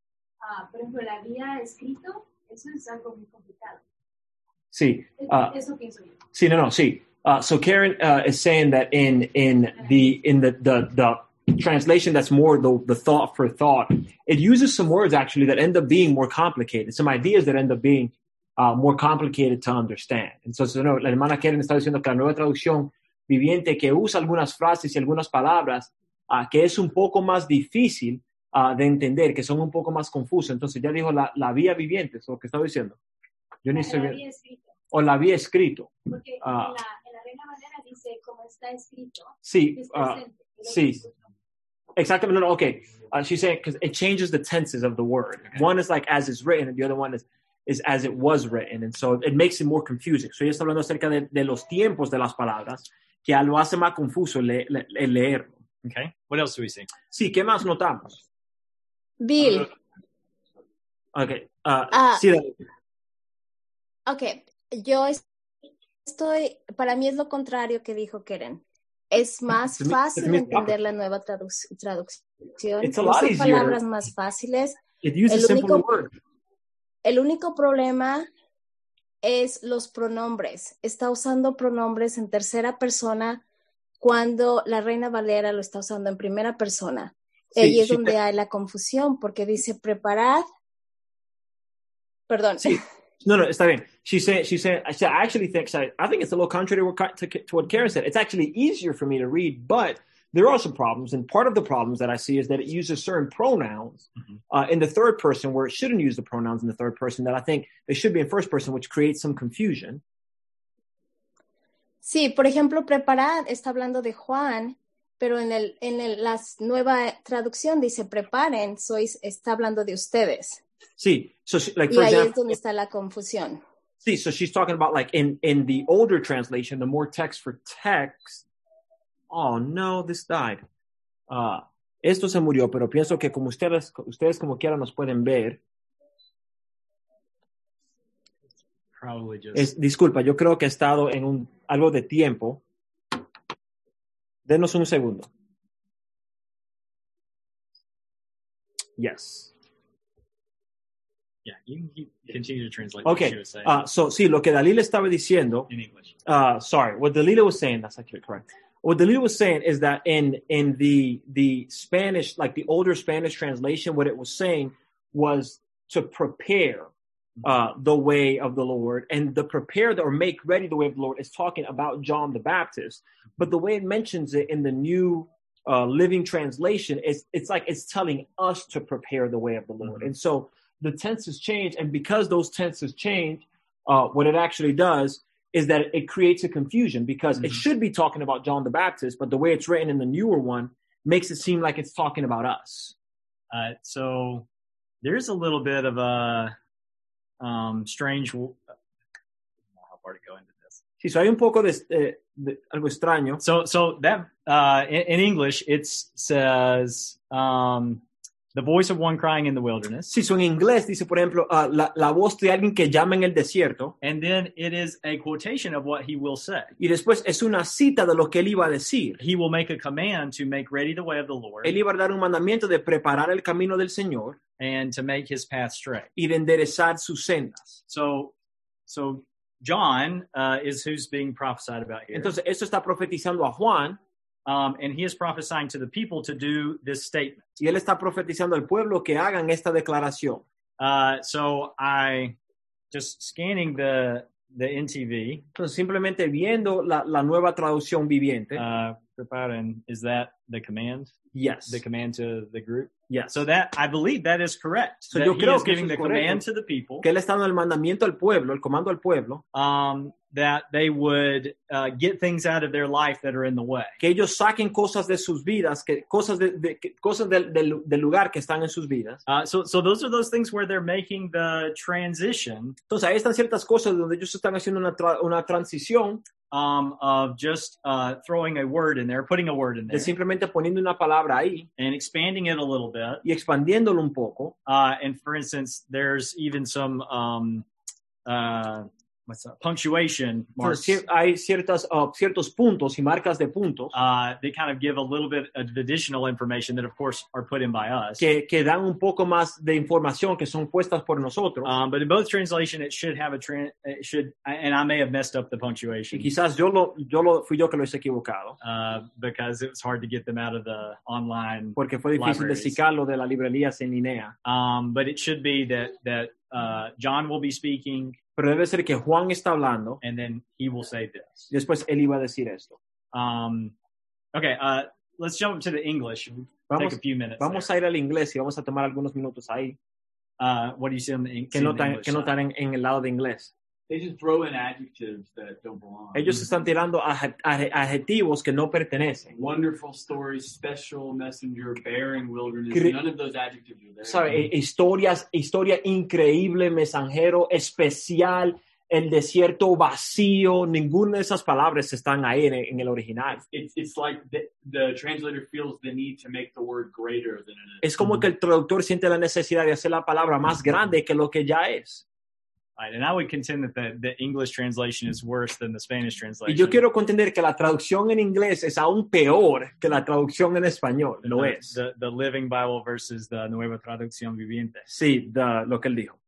Ah, por ejemplo, la vía escrito, eso es algo muy complicado. Sí, Es- uh, eso pienso yo. sí, no, no, sí. Uh, so Karen uh, is saying that in in the in the the, the translation that's more the, the thought for thought, it uses some words actually that end up being more complicated, some ideas that end up being uh, more complicated to understand. Entonces, no, la hermana Karen está diciendo que la nueva traducción viviente que usa algunas frases y algunas palabras uh, que es un poco más difícil uh, de entender, que son un poco más confusos. Entonces ya dijo la, la vía viviente, es lo que estaba diciendo. Yo ni La, sé la bien. había escrito. O la había escrito. Porque Ah. en, la, en la Reina Valera dice como está escrito. Sí, Es uh, presente. sí. Exactly. No, no, okay. Uh, she's saying because it changes the tenses of the word. Okay. One is like as it's written, and the other one is is as it was written, and so it makes it more confusing. So ella está hablando acerca de, de los tiempos de las palabras, que lo hace más confuso el, le, el leerlo. Okay. What else do we see? Sí, ¿qué más notamos? Bill. Okay. Uh, Ah. sí, Ok, yo es- estoy, para mí es lo contrario que dijo Keren. Es más To me- fácil to me- entender la nueva traduc- traducción. It's a lot Usa easier. palabras más fáciles. it uses el simple único- word. El único problema es los pronombres. Está usando pronombres en tercera persona cuando la Reina Valera lo está usando en primera persona. Sí, Ahí es sí, donde hay la confusión, porque dice preparad. Perdón. Sí. No, no, está bien. She said, she said, I said, I actually think, I I think it's a little contrary to what, to, to what Karen said. It's actually easier for me to read, but there are some problems. And part of the problems that I see is that it uses certain pronouns Mhm. uh, in the third person where it shouldn't use the pronouns in the third person that I think they should be in first person, which creates some confusion. Sí, por ejemplo, preparad está hablando de Juan, pero en el en el, la nueva traducción dice preparen, sois está hablando de ustedes. See, so she, like, Y for ahí es example, donde está la confusión. see, so she's talking about like in, in the older translation, the more text for text. Oh no, this died. Uh, esto se murió, pero pienso que como ustedes, ustedes como quieran nos pueden ver. Probably just. Es, disculpa, yo creo que he estado en un, algo de tiempo. Denos un segundo. Yes. Yeah, you can keep, continue to translate what she Okay. was saying Uh, so, sí, lo que Dalila estaba diciendo. in English. Uh, sorry, what Dalila was saying, that's actually correct. What Dalila was saying is that in in the the Spanish, like the older Spanish translation, what it was saying was to prepare uh, the way of the Lord, and the prepare or make ready the way of the Lord is talking about John the Baptist. But the way it mentions it in the New uh, Living Translation is it's like it's telling us to prepare the way of the Lord, Mhm. and so the tenses change, and because those tenses change, uh, what it actually does is that it creates a confusion because it Mhm. should be talking about John the Baptist, but the way it's written in the newer one makes it seem like it's talking about us. Uh, so there's a little bit of a um, strange. I don't know how far to go into this. Sí, so hay un poco de, eh, de algo extraño. So, so that uh, in, in English it says um, the voice of one crying in the wilderness, Sí, so en inglés dice, por ejemplo, uh, la, la voz de alguien que llama en el desierto, and then it is a quotation of what he will say. y después es una cita de lo que él iba a decir. He will make a command to make ready the way of the Lord Él iba a dar un mandamiento de preparar el camino del Señor and to make his path straight. y de enderezar sus sendas. So, so John uh, is who's being prophesied about here. Entonces, esto está profetizando a Juan, Um, and he is prophesying to the people to do this statement. y él está profetizando al pueblo que hagan esta declaración. Uh, so I just scanning the the N T V. Entonces, simplemente viendo la, la nueva traducción viviente, Uh, preparen, is that the command? yes, The command to the group. yes. So that I believe that is correct. So that yo he creo is que giving eso the es command correcto. to the people que él está dando el mandamiento al pueblo, el comando al pueblo, um, that they would uh, get things out of their life that are in the way. que ellos saquen cosas de sus vidas, que cosas de, de- que- cosas del, del- del lugar que están en sus vidas. Uh, so, so those are those things where they're making the transition Entonces ahí están ciertas cosas donde ellos están haciendo una, tra- una transición um, of just uh, throwing a word in there, putting a word in de there, simplemente poniendo una palabra ahí and expanding it a little bit. y expandiéndolo un poco. Uh, and for instance, there's even some um, uh, what's that? Punctuation marks Entonces, cier- hay ciertas, uh, ciertos puntos y marcas de puntos uh, that kind of give a little bit of additional information that, of course, are put in by us. que, que dan un poco más de información que son puestas por nosotros. Um, but in both translation, it should have a tran it should, and I may have messed up the Y punctuation quizás yo lo, yo lo fui yo que lo hice equivocado, uh, because it was hard to get them out of the online. porque fue difícil Libraries. descifrarlo de las librerías en línea. Um, but it should be that that uh, John will be speaking, Pero debe ser que Juan está hablando and then he will say this. y después él iba a decir esto. Um, okay, uh, let's jump to the English. We'll Vamos, take a few minutes. vamos a ir al inglés y vamos a tomar algunos minutos ahí. Uh, what do you see on the, see ¿Qué on the notan, English qué notan en, en el lado de inglés? They just throw in adjectives that don't belong. Ellos están tirando adje- adje- adjetivos que no pertenecen. Wonderful story, special messenger, bearing wilderness. Cre- None of those adjectives are there. ¿Sabe? Eh, Historias, historia increíble, mensajero, especial, el desierto vacío, ninguna de esas palabras están ahí en, en el original. It's, it's like the, the translator feels the need to make the word greater than it is. Es como que el traductor siente la necesidad de hacer la palabra más grande que lo que ya es. Right, and I would contend that the, the English translation is worse than the Spanish Y translation. yo quiero contender que la traducción en inglés es aún peor que la traducción en español. Lo the, es. The, the Living Bible versus the Nueva Traducción Viviente. Sí, da- lo que él dijo.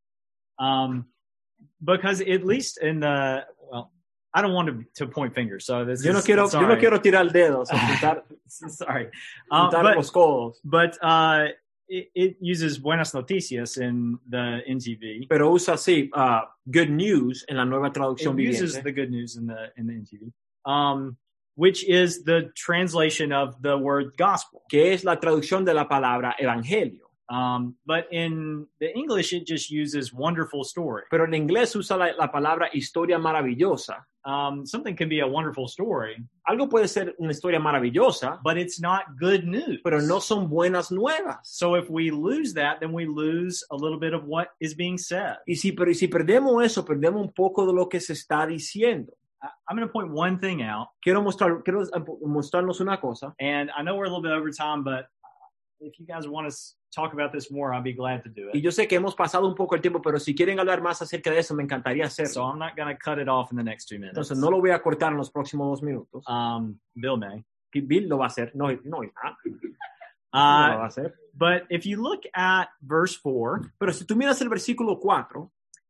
Um, because at least in the, well, I don't want to, to point fingers, so this Yo no is, quiero, yo sorry. no quiero tirar dedos, apuntar, sorry. Um, apuntar but los codos. but uh, it, it uses Buenas Noticias in the N T V. Pero usa así, uh, good news en la nueva traducción It uses viviente. the good news in the in the N T V, um, which is the translation of the word gospel. Que es la traducción de la palabra evangelio. Um, but in the English, it just uses wonderful story. Pero en inglés usa la, la palabra historia maravillosa. Um, something can be a wonderful story, Algo puede ser una historia maravillosa, but it's not good news. pero no son buenas nuevas. So if we lose that, then we lose a little bit of what is being said. Y si, pero, y si perdemos eso, perdemos un poco de lo que se está diciendo. I, I'm going to point one thing out, Quiero, mostrar, quiero mostrarnos una cosa. and I know we're a little bit over time, but if you guys want to talk about this more, I'll be glad to do Y it. yo sé que hemos pasado un poco el tiempo, pero si quieren hablar más acerca de eso, me encantaría hacerlo. So I'm not going to cut it off in the next two minutes. Entonces, no lo voy a cortar en los próximos dos minutos. Um, Bill may. Y Bill lo va a hacer. No, no, no, no lo Uh, va a hacer. but if you look at verse four, Pero si tú miras el versículo cuatro,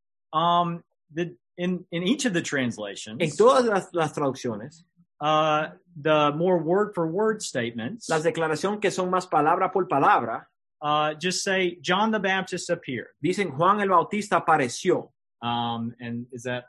um, the, in, in each of the en translations, todas las, las traducciones, uh, the more word for word statements las declaraciones que son más palabra por palabra, uh, just say John the Baptist appeared. dicen Juan el Bautista apareció. Um, and is that,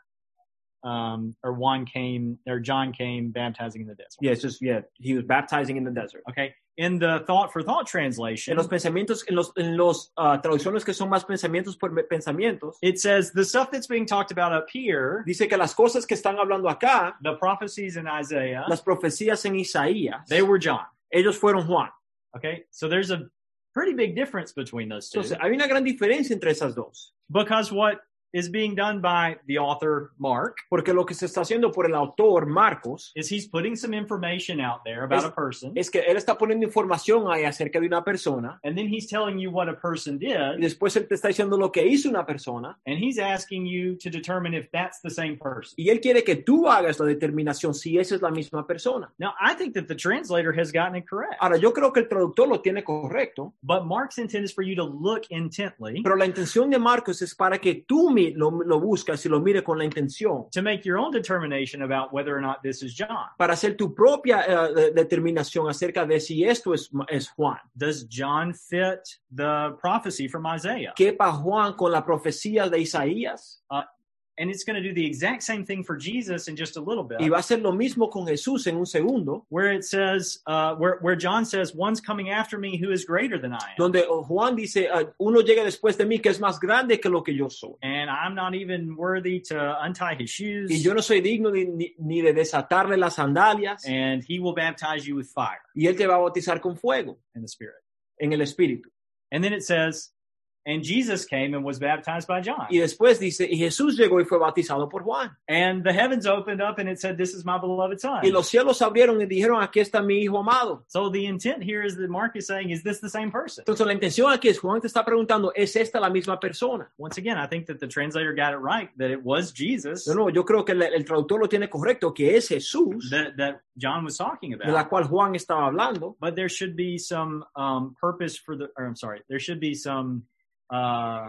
um, or Juan came, or John came baptizing in the desert. Yeah, it's just, yeah, he was baptizing in the desert. Okay. In the thought for thought En translation, los pensamientos, en los, en los uh, traducciones que son más pensamientos por pensamientos, it says the stuff that's being talked about up here, dice que las cosas que están hablando acá, the prophecies in Isaiah, las profecías en Isaías, they were John. ellos fueron Juan. Okay. So there's a pretty big difference between those two. Entonces, hay una gran diferencia entre esas dos. Because what is being done by the author, Mark, Porque lo que se está haciendo por el autor Marcos is he's putting some information out there about Es- a person, es que él está poniendo información ahí acerca de una persona and then he's telling you what a person y did, después él te está diciendo lo que hizo una persona and he's asking you to determine if that's the same person. y él quiere que tú hagas la determinación si esa es la misma persona. Now, I think that the translator has gotten it correct, Ahora, yo creo que el traductor lo tiene correcto, but Mark's intent is for you to look intently pero la intención de Marcos es para que tú mi- lo, lo buscas y lo mires con la intención, to make your own determination about whether or not this is John. para hacer tu propia eh, de- determinación acerca de si esto es, es Juan. Does John fit the prophecy from Isaiah? ¿Quepa Juan con la profecía de Isaías? And it's going to do the exact same thing for Jesus in just a little bit. Y va a hacer lo mismo con Jesús en un segundo, Where it says, uh, where, where John says, one's coming after me who is greater than I am. donde Juan dice, ah, uno llega después de mí que es más grande que lo que yo soy. And I'm not even worthy to untie his shoes. Y yo no soy digno ni, ni- ni de desatarle las sandalias. And he will baptize you with fire Y él te va a bautizar con fuego, in the Spirit. en el Espíritu. And then it says, and Jesus came and was baptized by John. Y después dice, y Jesús llegó y fue bautizado por Juan. And the heavens opened up and it said, this is my beloved son. Y los cielos se abrieron y dijeron, aquí está mi hijo amado. So the intent here is that Mark is saying, is this the same person? Entonces la intención aquí es, Juan te está preguntando, ¿es esta la misma persona? Once again, I think that the translator got it right, that it was Jesus No, no, yo creo que el, el traductor lo tiene correcto, que es Jesús, that, that John was talking de la about. cual Juan estaba hablando. But there should be some um, purpose for the, or I'm sorry, there should be some, uh,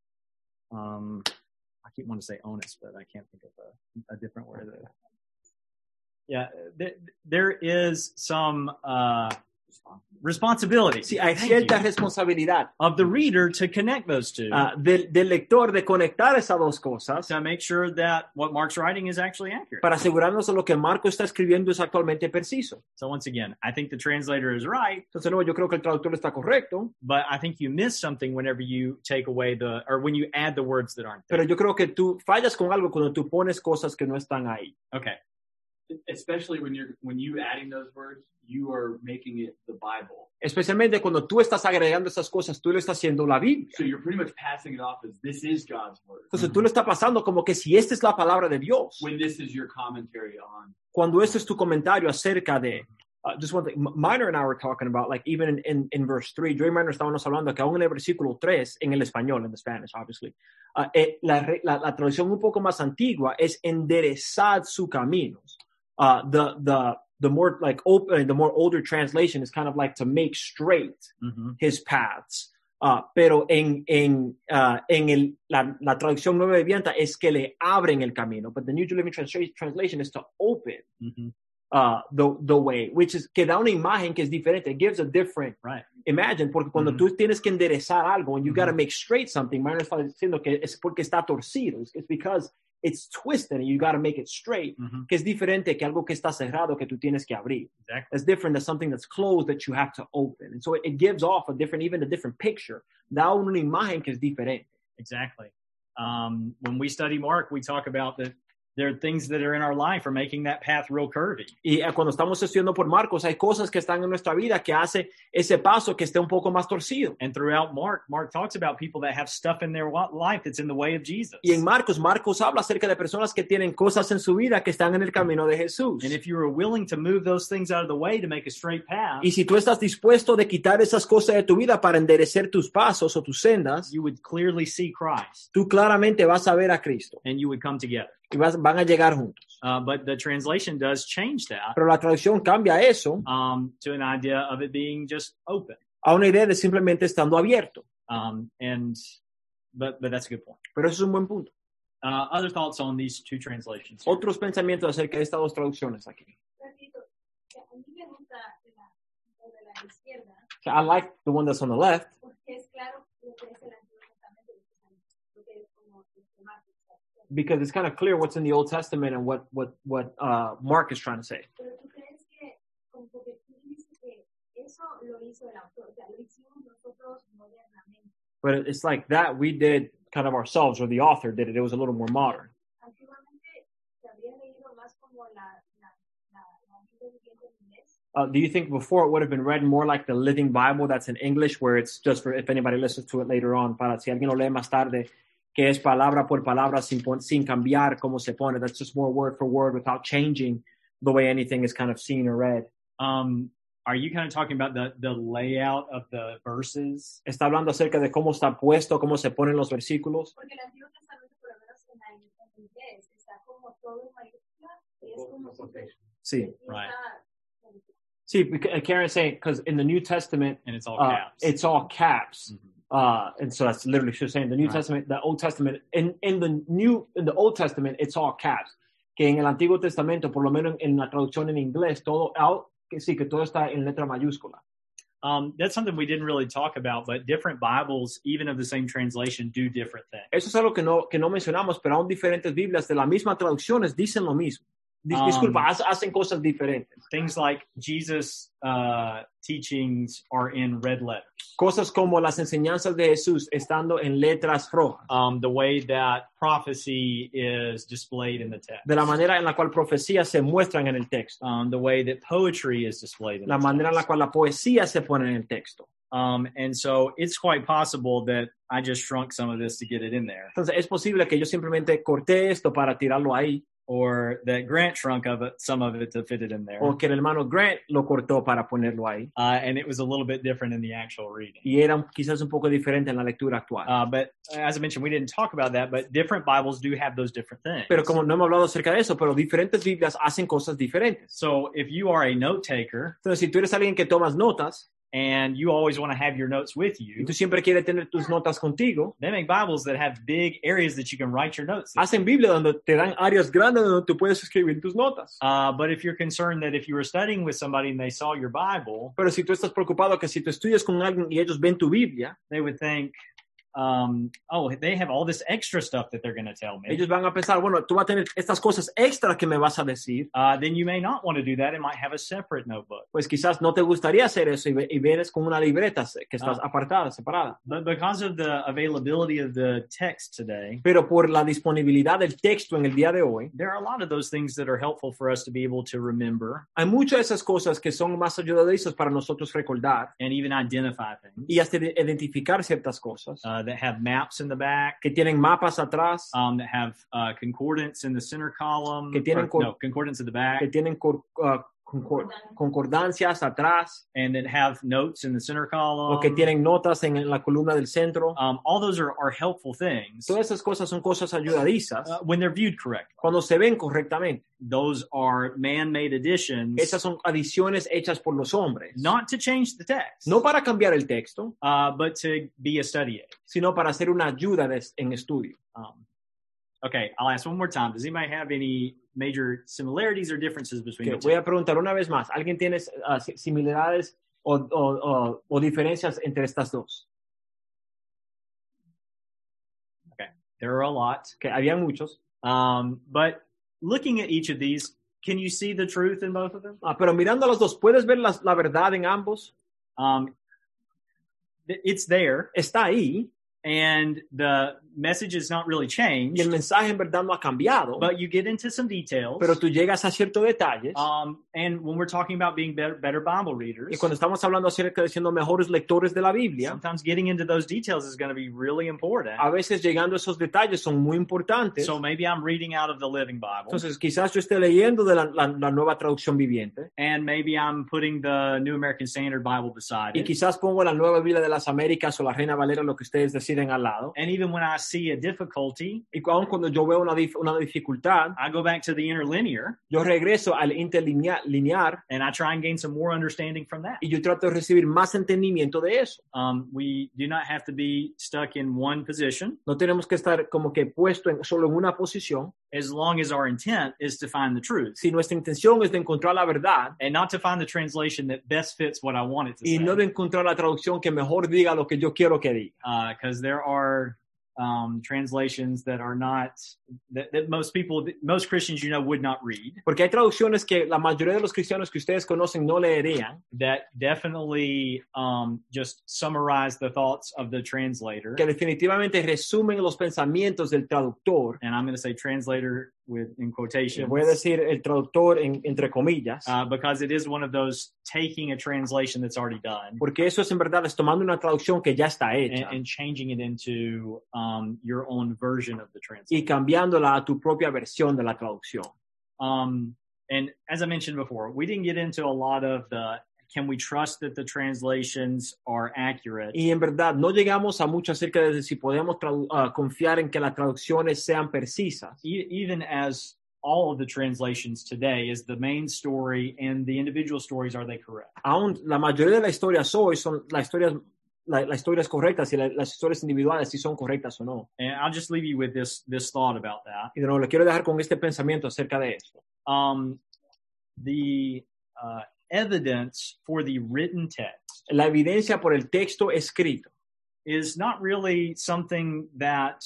um, I keep wanting to say onus, but I can't think of a, a different word. Yeah, th- there is some, uh, responsibility. Sí, hay Thank cierta you. responsabilidad Of the reader to connect those two. ah, del, del lector de conectar esas dos cosas to make sure that what Mark's writing is actually accurate. para asegurarnos de lo que Marco está escribiendo es actualmente preciso. So once again, I think the translator is right, Entonces, no, yo creo que el traductor está correcto, but I think you miss something whenever you take away the, or when you add the words that aren't there. pero yo creo que tú fallas con algo cuando tú pones cosas que no están ahí. Okay. Especially when you're when you adding those words, you are making it the Bible. Especialmente cuando tú estás agregando esas cosas, tú le estás haciendo la Biblia. So you're pretty much passing it off as this is God's word. Entonces tú le estás pasando como que si esta es la palabra de Dios, When this is your commentary on. cuando este es tu comentario acerca de, uh, just one thing, M- Minor and I were talking about, like even in, in, in verse three, yo y Minor estábamos hablando que aún en el versículo tres, en el español, en the Spanish, obviously, uh, eh, la, re- la, la traducción un poco más antigua es enderezad sus caminos. Uh, the, the, the more like open, the more older translation is kind of like to make straight Mm-hmm. his paths. Uh, pero en, en, uh, en el, la, la traducción nueva vivienda es que le abren el camino. But the New Living Trans- Translation is to open Mm-hmm. uh, the, the way, which is que da una imagen que es diferente. It gives a different Right. imagine, porque cuando Mhm. tú tienes que enderezar algo and you Mhm. got to make straight something, Minor está diciendo que es porque está torcido. It's, it's because it's twisted and you got to make it straight, Mm-hmm. que es diferente que algo que está cerrado que tú tienes que abrir. Exactly. It's different than something that's closed that you have to open. And so it, it gives off a different, even a different picture. Da una imagen que es diferente. Exactly. Um, when we study Mark, we talk about that there are things that are in our life are making that path real curvy. Y eh, cuando estamos estudiando por Marcos, hay cosas que están en nuestra vida que hace ese paso que esté un poco más torcido. And throughout Mark, Mark talks about people that have stuff in their wa- life that's in the way of Jesus. Y en Marcos, Marcos habla acerca de personas que tienen cosas en su vida que están en el camino de Jesús. And if you are willing to move those things out of the way to make a straight path, Y si tú estás dispuesto de quitar esas cosas de tu vida para enderecer tus pasos o tus sendas, you would clearly see Christ tú claramente vas a ver a Cristo and you would come together. y vas, van a llegar juntos. Uh, but the translation does change that Pero la traducción cambia eso um, to an idea of it being just open. a una idea de simplemente estando abierto. Um, and but but that's a good point. Pero eso es un buen punto. Uh, other thoughts on these two translations? here? Otros pensamientos acerca de estas dos traducciones aquí. Repito, que a mí me gusta la, lo de la izquierda So I like the one that's on the left porque es claro lo que es el Antiguo Testamento y lo que es como el Marcos. because it's kind of clear what's in the Old Testament and what what what uh, Mark is trying to say. Pero tú crees que, como que tú dices que eso lo hizo el autor, o sea, lo hicimos nosotros modernamente. But it's like that we did kind of ourselves, or the author did it. It was a little more modern. Antiguamente se habría leído más como la, la, la, la Biblia viviente en inglés. Uh, do you think before it would have been read more like the Living Bible that's in English, where it's just for if anybody listens to it later on, para si alguien lo lee más tarde, que es palabra por palabra sin, pon- sin cambiar cómo se pone. That's just more word for word without changing the way anything is kind of seen or read. Um, are you kind of talking about the the layout of the verses? Está hablando acerca de cómo está puesto, cómo se ponen los versículos. Porque el Antiguo Testamento, por lo menos en, la, en inglés, está como todo en mayúscula y es como súper- Sí, y right. está- sí, because Karen's saying, because in the New Testament, And it's all uh, caps. it's all caps. Mhm. Uh, and so that's literally she's saying the New Right. Testament, the Old Testament, in, in the New, in the Old Testament, it's all caps. Que en el Antiguo Testamento, por lo menos en la traducción en inglés, todo, out, que sí, que todo está en letra mayúscula. Um, that's something we didn't really talk about, but different Bibles, even of the same translation, do different things. Eso es algo que no, que no mencionamos, pero aún diferentes Biblias de la misma traducciones dicen lo mismo. Dis- Um, Disculpa, ha- hacen cosas diferentes. Things like Jesus' uh, teachings are in red letters. Cosas como las enseñanzas de Jesús estando en letras rojas. Um, the way that prophecy is displayed in the text. De la manera en la cual profecías se muestran en el texto. Um, the way that poetry is displayed in La the manera en la text. cual la poesía se pone en el texto. Um, and so it's quite possible that I just shrunk some of this to get it in there, Entonces es posible que yo simplemente corté esto para tirarlo ahí, or that Grant shrunk of it, some of it to fit it in there. o que el hermano Grant lo cortó para ponerlo ahí. Uh, and it was a little bit different in the actual reading. Y era un- quizás un poco diferente en la lectura actual. Uh, but as I mentioned, we didn't talk about that, but different Bibles do have those different things. Pero como no hemos hablado acerca de eso, pero diferentes Biblias hacen cosas diferentes. So if you are a note taker Entonces, si tú eres alguien que tomas notas and you always want to have your notes with y you, tú siempre quieres tener tus notas contigo, they make Bibles that have big areas that you can write your notes in. hacen Biblia donde te dan áreas grandes donde tú puedes escribir tus notas. Uh, but if you're concerned that if you were studying with somebody and they saw your Bible, Pero si tú estás preocupado que si tú estudias con alguien y ellos ven tu Biblia, they would think, um, oh, they have all this extra stuff that they're going to tell me. ellos van a pensar, bueno, tú vas a tener estas cosas extras que me vas a decir, Uh, then you may not want to do that and might have a separate notebook. pues quizás no te gustaría hacer eso y, ve- y vienes con una libreta que estás Ah. apartada, separada. But because of the availability of the text today, Pero por la disponibilidad del texto en el día de hoy, there are a lot of those things that are helpful for us to be able to remember hay muchas de esas cosas que son más ayudadizas para nosotros recordar and even identify things y hasta de- identificar ciertas cosas uh, that have maps in the back, que tienen mapas atrás, um, that have uh, concordance in the center column, Que tienen or, cor- no, concordance at the back, que tienen cor- uh, concor- concordancias atrás and that have notes in the center column. o que tienen notas en la columna del centro. Um, all those are, are helpful things Todas esas cosas son cosas ayudadizas uh, when they're viewed correctly. cuando se ven correctamente. Those are man-made additions, Esas son adiciones hechas por los hombres. not to change the text, No para cambiar el texto, uh, but to be a study aid. sino para hacer una ayuda de- en estudio. Um, okay, I'll ask one more time. Does anybody have any major similarities or differences between Que the two? voy a preguntar una vez más, ¿alguien tiene uh, si- similaridades o, o- o- o diferencias entre estas dos? There are a lot. Que había muchos, Um, but looking at each of these, can you see the truth in both of them? ah, pero mirando a los dos, ¿puedes ver las- la verdad en ambos? Um, th- it's there, Está ahí and the message is not really y changed, el mensaje en verdad no ha cambiado, but you get into some details. pero tú llegas a ciertos detalles Um, and when we're talking about being better, better Bible readers, y cuando estamos hablando acerca de siendo mejores lectores de la Biblia, sometimes getting into those details is going to be really important. a veces llegando a esos detalles son muy importantes. So maybe I'm reading out of the Living Bible, Entonces quizás yo esté leyendo de la, la- la nueva traducción viviente and maybe I'm putting the New American Standard Bible beside y it. quizás pongo la nueva Biblia de las Américas o la Reina Valera, lo que ustedes deciden al lado. And even when I see a difficulty, Y aun cuando yo veo una, dif- una dificultad, I go back to the interlinear yo regreso al interlinear linear, and I try and gain some more understanding from that. y yo trato de recibir más entendimiento de eso. Um, we do not have to be stuck in one position No tenemos que estar como que puesto en, solo en una posición. as long as our intent is to find the truth Si nuestra intención es de encontrar la verdad and not to find the translation that best fits what I want it to y say. no de encontrar la traducción que mejor diga lo que yo quiero que diga. Because there are um, translations that are not, that, that most people, most Christians, you know, would not read, Porque hay traducciones que la mayoría de los cristianos que ustedes conocen no leerían, that definitely um, just summarize the thoughts of the translator. que definitivamente resumen los pensamientos del traductor. And I'm going to say translator with in quotations. Voy a decir el traductor en- entre comillas, Uh, because it is one of those taking a translation that's already done porque eso es en verdad es tomando una traducción que ya está and, hecha and changing it into um, your own version of the translation. y cambiándola a tu propia versión de la traducción. Um, and as I mentioned before, we didn't get into a lot of the can we trust that the translations are accurate. Y en verdad no llegamos a mucho acerca de si podemos tradu- ah, confiar en que las traducciones sean precisas. E- even as all of the translations today is the main story and the individual stories, are they correct? Aún la mayoría de las historias hoy son las historias, la- las historias correctas y la- las historias individuales si son correctas o no. And I'll just leave you with this this thought about that. Y de nuevo, le quiero dejar con este pensamiento acerca de esto. Um, the uh, evidence for the written text La evidencia por el texto escrito is not really something that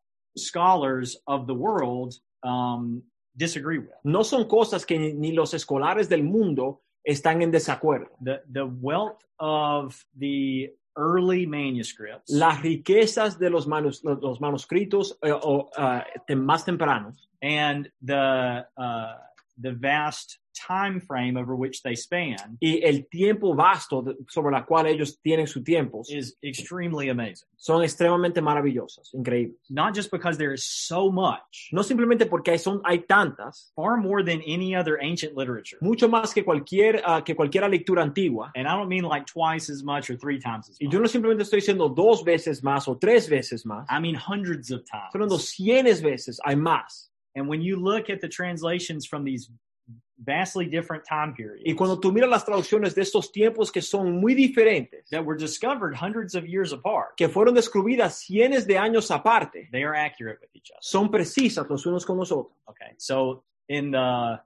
scholars of the world um, disagree with. no son cosas que ni, ni los escolares del mundo están en desacuerdo. The the wealth of the early manuscripts Las riquezas de los, manus- los- los manuscritos eh, o, ah, tem- más tempranos and the uh, the vast time frame over which they span y el tiempo vasto de- sobre la cual ellos tienen su tiempo is extremely amazing. son extremadamente maravillosas, increíbles. Not just because there is so much, No simplemente porque hay, son, hay tantas, far more than any other ancient literature. mucho más que cualquier ah, que cualquier lectura antigua. And I don't mean like twice as much or three times as Y much. yo no simplemente estoy diciendo dos veces más o tres veces más, I mean hundreds of times. estoy hablando cienes veces, hay más. And when you look at the translations from these vastly different time Y periods cuando tú miras las traducciones de estos tiempos que son muy diferentes, that were discovered hundreds of years apart, que fueron descubiertas cientos de años aparte, they are accurate with each other. son precisas los unos con los otros. Okay, so in the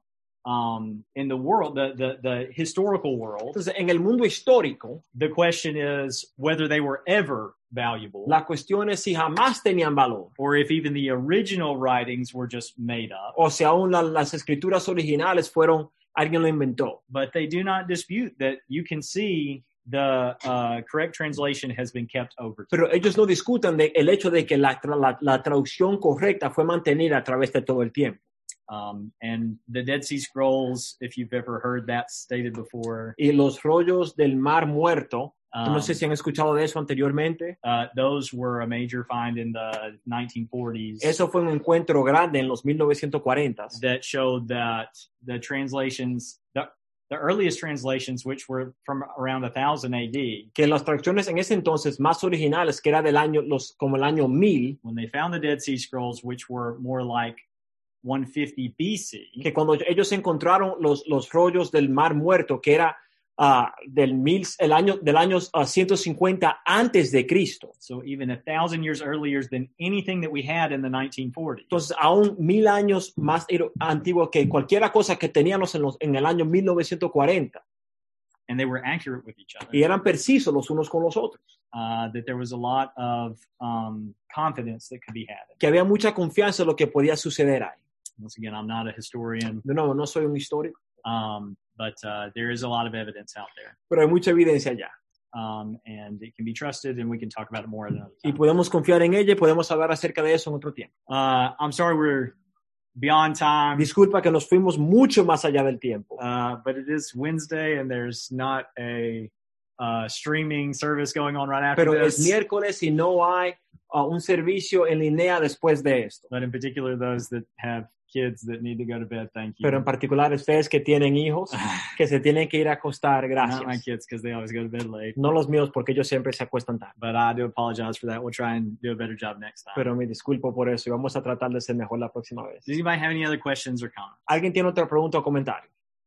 um, in the world, the, the the historical world, Entonces, en el mundo histórico, the question is whether they were ever valuable, la cuestión es si jamás tenían valor, or if even the original writings were just made up. o si aún la- las escrituras originales fueron, alguien lo inventó. But they do not dispute that you can see the uh, correct translation has been kept over time. Pero ellos no discutan de, el hecho de que la, tra- la, la traducción correcta fue mantenida a través de todo el tiempo. Um, and the Dead Sea Scrolls, if you've ever heard that stated before, Y los rollos del Mar Muerto, um, no sé si han escuchado de eso anteriormente, uh, those were a major find in the nineteen forties eso fue un encuentro grande en los mil novecientos cuarenta. that showed that the translations, the, the earliest translations, which were from around one thousand A D, Que las traducciones en ese entonces más originales, que era del año, los, como el año mil, when they found the Dead Sea Scrolls, which were more like one fifty B C, que cuando ellos encontraron los, los rollos del Mar Muerto, que era ah, del, mil, el año, del año ah, ciento cincuenta antes de Cristo. so even a thousand years earlier than anything that we had in the nineteen forties. Entonces, aún mil años más ero- antiguo que cualquier cosa que teníamos en, los, en el año mil novecientos cuarenta. And they were accurate with each other. Y eran precisos los unos con los otros. Uh, that there was a lot of um, confidence that could be had. Que había mucha confianza en lo que podía suceder ahí. Once again, I'm not a historian, De nuevo, no soy un histórico, um, but uh, there is a lot of evidence out there. pero hay mucha evidencia allá. Um, and it can be trusted, and we can talk about it more another Y time. podemos confiar en ella y podemos hablar acerca de eso en otro tiempo. Uh, I'm sorry we're beyond time, Disculpa que nos fuimos mucho más allá del tiempo. uh, but it is Wednesday, and there's not a uh, streaming service going on right after Pero es this. miércoles y no hay uh, un servicio en línea después de esto. But in particular, those that have kids that need to go to bed, thank you. Pero en particular ustedes que tienen hijos, que se tienen que ir a acostar, Not my gracias. kids, because they always go to bed late. No los míos porque ellos siempre se acuestan tarde. But I do apologize for that. We'll try and do a better job next time. Pero me disculpo por eso y vamos a tratar de ser mejor la próxima vez. Does anybody have any other questions or comments? ¿Alguien tiene otra pregunta o comentario?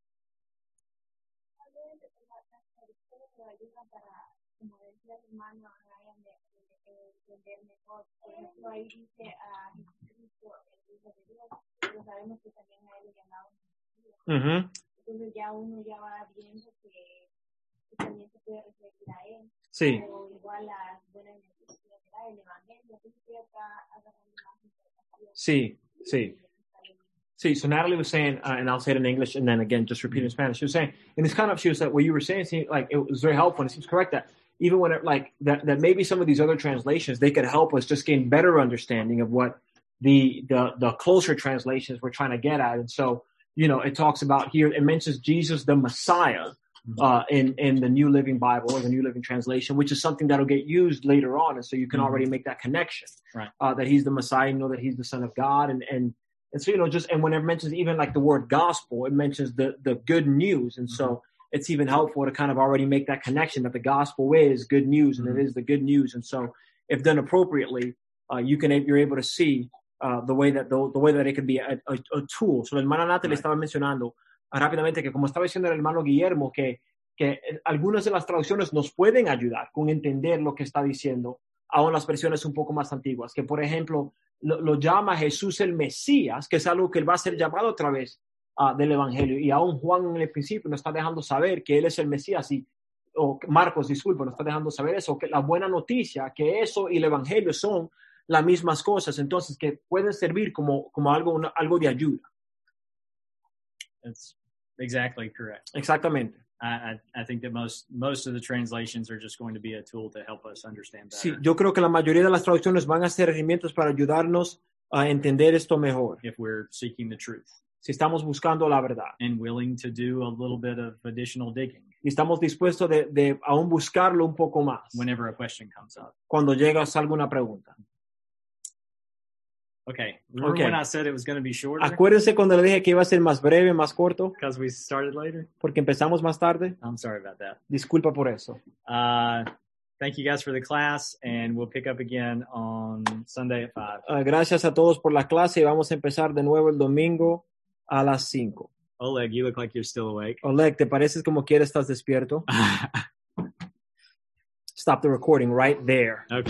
Obviamente, pues, las traducciones lo ayudan para, como decía el hermano Ryan, de, de, de entender mejor. Por ejemplo, ahí dice a Jesucristo, el Hijo de Dios, pero sabemos que también a él le llamaban Jesús. Ujú. Entonces ya uno ya va viendo que, que también se puede referir a él. Sí, O igual las buenas noticias, ¿verdad? El Evangelio. Entonces ya está agarrando más información. sí, sí. See, so Natalie was saying, uh, and I'll say it in English and then again, just repeat in Spanish. She was saying, and it's kind of, she was like, what you were saying, seemed like it was very helpful. And it seems correct that even when it, like, that, that maybe some of these other translations, they could help us just gain better understanding of what the, the, the closer translations we're trying to get at. And so, you know, it talks about here, it mentions Jesus, the Messiah, uh, in, in the New Living Bible or the New Living Translation, which is something that'll get used later on. And so you can Mhm. already make that connection, Right. uh, that he's the Messiah, you know, that he's the Son of God. And, and, and so, you know, just, and when it mentions even like the word gospel, it mentions the, the good news. And so it's even helpful to kind of already make that connection that the gospel is good news and Mhm. it is the good news. And so if done appropriately, uh, you can, you're able to see, uh, the way that, the, the way that it can be a, a, a tool. So la hermana Natalie Right. estaba mencionando uh, rápidamente que como estaba diciendo el hermano Guillermo, que, que algunas de las traducciones nos pueden ayudar con entender lo que está diciendo, aún las versiones un poco más antiguas, que por ejemplo lo, lo llama Jesús el Mesías, que es algo que él va a ser llamado a través uh, del Evangelio, y aún Juan en el principio nos está dejando saber que él es el Mesías, y, o Marcos, disculpa, nos está dejando saber eso, que la buena noticia, que eso y el Evangelio son las mismas cosas, entonces que pueden servir como, como algo, una, algo de ayuda. That's exactly correct. Exactamente. I, I, I think that most most of the translations are just going to be a tool to help us understand better. Sí, yo creo que la mayoría de las traducciones van a ser herramientas para ayudarnos a entender esto mejor, If we're seeking the truth si estamos buscando la verdad and willing to do a little bit of additional digging y estamos dispuestos de, de aún buscarlo un poco más whenever a question comes up. cuando llega alguna pregunta. Okay. Remember Okay. when I said it was going to be shorter Acuérdense cuando le dije que iba a ser más breve, más corto, because we started later? porque empezamos más tarde. I'm sorry about that. Disculpa por eso. Uh, thank you guys for the class, and we'll pick up again on Sunday at five. Ah, gracias a todos por la clase y vamos a empezar de nuevo el domingo a las cinco. Oleg, you look like you're still awake. Oleg, ¿te pareces como quiera estás despierto? Stop the recording right there. Okay.